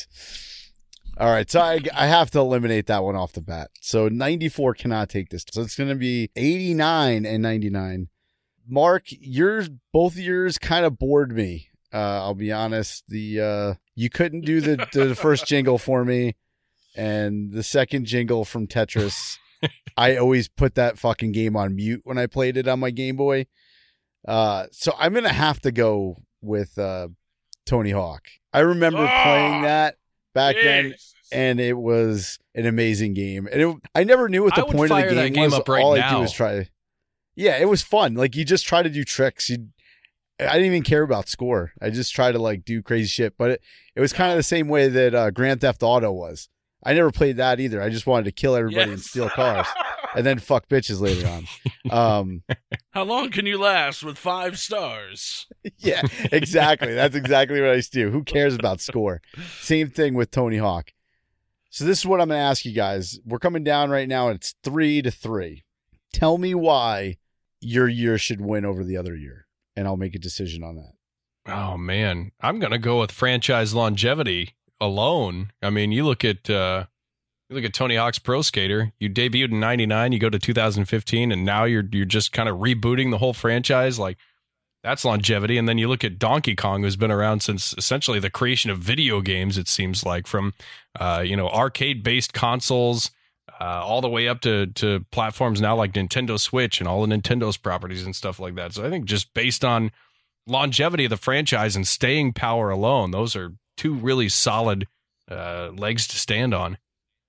Speaker 6: All right, so I, I have to eliminate that one off the bat. So ninety-four cannot take this. So it's going to be eighty-nine and ninety-nine. Mark, yours, both of yours kind of bored me. Uh, I'll be honest. The uh, you couldn't do the, the first jingle for me, and the second jingle from Tetris. I always put that fucking game on mute when I played it on my Game Boy. Uh, so I'm gonna have to go with uh, Tony Hawk. I remember
Speaker 4: Oh,
Speaker 6: playing that back then,
Speaker 4: Jesus.
Speaker 6: and it was an amazing game. And it, I never knew what the
Speaker 5: I would
Speaker 6: point of the
Speaker 5: fire that
Speaker 6: game,
Speaker 5: game
Speaker 6: was.
Speaker 5: up right
Speaker 6: All I
Speaker 5: now.
Speaker 6: do is try. Yeah, it was fun. Like you just try to do tricks. You, I didn't even care about score. I just try to like do crazy shit. But it, it was kind of the same way that uh, Grand Theft Auto was. I never played that either. I just wanted to kill everybody and
Speaker 4: Yes.
Speaker 6: steal cars, and then fuck bitches later on. Um,
Speaker 4: How long can you last with five stars?
Speaker 6: yeah, exactly. That's exactly what I used to do. Who cares about score? Same thing with Tony Hawk. So this is what I'm going to ask you guys. We're coming down right now, and it's three to three. Tell me why your year should win over the other year, and I'll make a decision on that.
Speaker 5: Oh man, I'm gonna go with franchise longevity alone. I mean, you look at uh, you look at Tony Hawk's Pro Skater. You debuted in ninety-nine. You go to two thousand fifteen, and now you're you're just kind of rebooting the whole franchise. Like that's longevity. And then you look at Donkey Kong, who's been around since essentially the creation of video games. It seems like from uh, you know arcade based consoles. Uh, all the way up to, to platforms now like Nintendo Switch and all the Nintendo's properties and stuff like that. So I think just based on longevity of the franchise and staying power alone, those are two really solid uh, legs to stand on.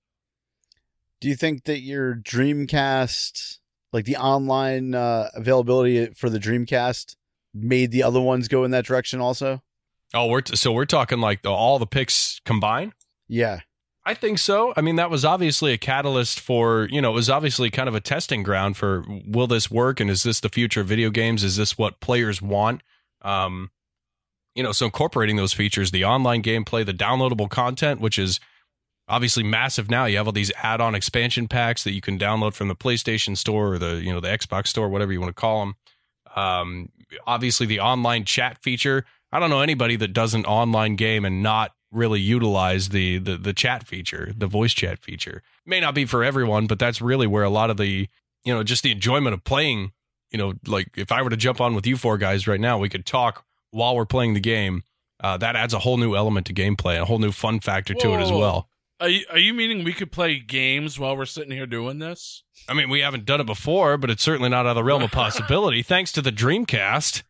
Speaker 6: Do you think that your Dreamcast, like the online uh, availability for the Dreamcast, made the other ones go in that direction also?
Speaker 5: Oh, we're t- so we're talking like the, all the picks combined?
Speaker 6: Yeah.
Speaker 5: I think so. I mean, that was obviously a catalyst for, you know, it was obviously kind of a testing ground for will this work and is this the future of video games? Is this what players want? Um, you know, so incorporating those features, the online gameplay, the downloadable content, which is obviously massive now. You have all these add-on expansion packs that you can download from the PlayStation Store or the, you know, the Xbox Store, whatever you want to call them. Um, obviously, the online chat feature. I don't know anybody that does an online game and not really utilize the, the the chat feature, the voice chat feature. May not be for everyone, but that's really where a lot of the, you know, just the enjoyment of playing, you know, like if I were to jump on with you four guys right now, we could talk while we're playing the game. Uh, that adds a whole new element to gameplay, a whole new fun factor to
Speaker 4: Whoa,
Speaker 5: it as
Speaker 4: whoa.
Speaker 5: well.
Speaker 4: Are you, are you meaning we could play games while we're sitting here doing this?
Speaker 5: I mean, we haven't done it before, but it's certainly not out of the realm of possibility, thanks to the Dreamcast.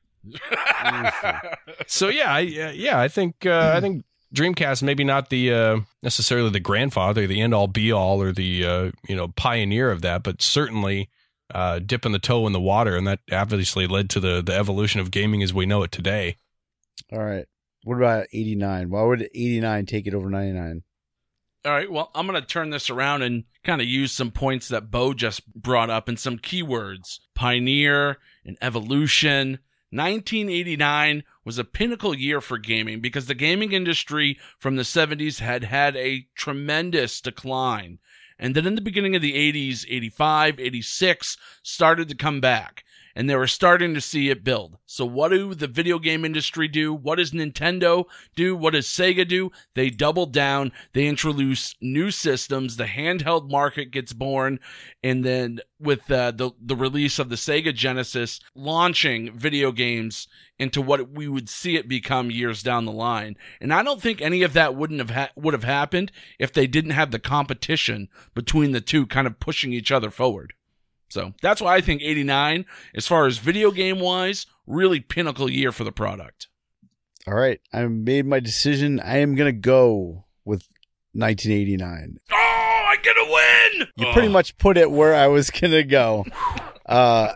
Speaker 5: So yeah, I, uh, yeah, I think uh, I think Dreamcast maybe not the uh, necessarily the grandfather, the end all be all, or the uh, you know pioneer of that, but certainly uh, dipping the toe in the water, and that obviously led to the the evolution of gaming as we know it today.
Speaker 6: All right. What about eighty-nine? Why would eighty-nine take it over ninety-nine?
Speaker 4: All right, well, I'm going to turn this around and kind of use some points that Bo just brought up and some keywords. Pioneer and evolution. nineteen eighty-nine was a pinnacle year for gaming because the gaming industry from the seventies had had a tremendous decline. And then in the beginning of the eighties, eighty-five, eighty-six, started to come back. And they were starting to see it build. So what do the video game industry do? What does Nintendo do? What does Sega do? They double down. They introduce new systems. The handheld market gets born. And then with uh, the, the release of the Sega Genesis, launching video games into what we would see it become years down the line. And I don't think any of that wouldn't have ha- would have happened if they didn't have the competition between the two kind of pushing each other forward. So that's why I think eighty-nine, as far as video game wise, really pinnacle year for the product.
Speaker 6: All right. I made my decision. I am going to go with nineteen eighty-nine.
Speaker 4: Oh, I get a win!
Speaker 6: You
Speaker 4: oh.
Speaker 6: pretty much put it where I was going to go. Uh,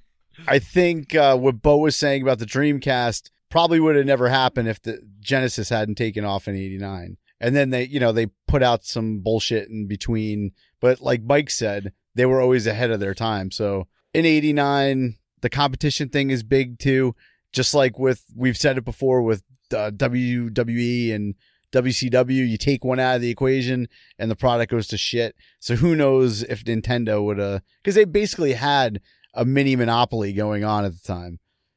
Speaker 6: I think uh, what Bo was saying about the Dreamcast probably would have never happened if the Genesis hadn't taken off in eighty-nine. And then they, you know, they put out some bullshit in between. But like Mike said, they were always ahead of their time. So in eighty-nine, the competition thing is big too. Just like with, we've said it before with uh, W W E and W C W, you take one out of the equation and the product goes to shit. So who knows if Nintendo would have, because they basically had a mini monopoly going on at the time.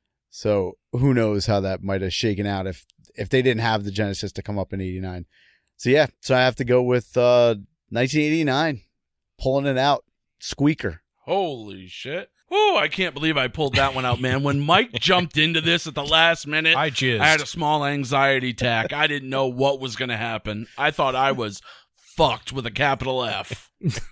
Speaker 6: So who knows how that might have shaken out if, if they didn't have the Genesis to come up in eighty-nine. So yeah, so I have to go with uh, nineteen eighty-nine, pulling it out. Squeaker.
Speaker 4: Holy shit. Oh, I can't believe I pulled that one out, man. When Mike jumped into this at the last minute,
Speaker 5: I jizzed.
Speaker 4: I had a small anxiety attack. I didn't know what was going to happen. I thought I was fucked with a capital F.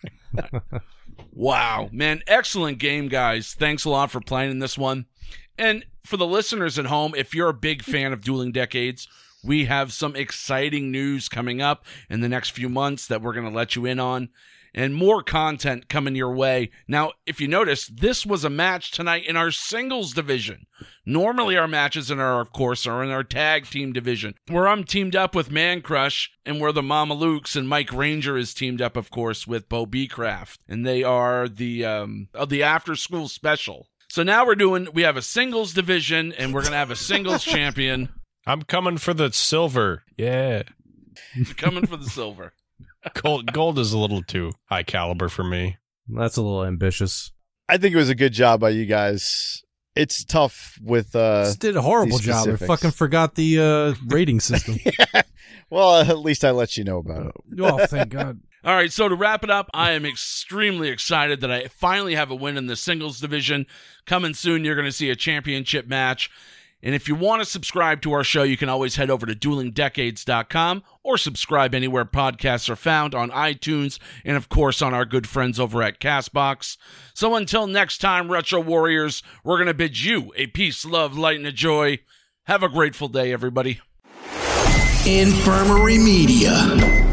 Speaker 4: Wow, man. Excellent game, guys. Thanks a lot for playing in this one. And for the listeners at home, if you're a big fan of Dueling Decades, we have some exciting news coming up in the next few months that we're going to let you in on. And more content coming your way. Now, if you notice, this was a match tonight in our singles division. Normally, our matches in our, of course, are in our tag team division, where I'm teamed up with Man Crush, and where the Mamalukes and Mike Ranger is teamed up, of course, with Bo B. Craft. And they are the um, of the after school special. So now we're doing, we have a singles division, and we're going to have a singles champion.
Speaker 5: I'm coming for the silver. Yeah.
Speaker 4: Coming for the silver.
Speaker 5: Gold, gold is a little too high caliber for me.
Speaker 7: That's a little ambitious.
Speaker 6: I think it was a good job by you guys. It's tough with uh
Speaker 7: Just did a horrible
Speaker 6: these
Speaker 7: job. I
Speaker 6: specifics.
Speaker 7: fucking forgot the uh, rating system.
Speaker 6: Yeah. Well, at least I let you know about it.
Speaker 7: Oh, thank God.
Speaker 4: All right, so to wrap it up, I am extremely excited that I finally have a win in the singles division. Coming soon, you're going to see a championship match. And if you want to subscribe to our show, you can always head over to dueling decades dot com or subscribe anywhere podcasts are found on iTunes and, of course, on our good friends over at CastBox. So until next time, Retro Warriors, we're going to bid you a peace, love, light, and a joy. Have a grateful day, everybody.
Speaker 1: Infirmary Media.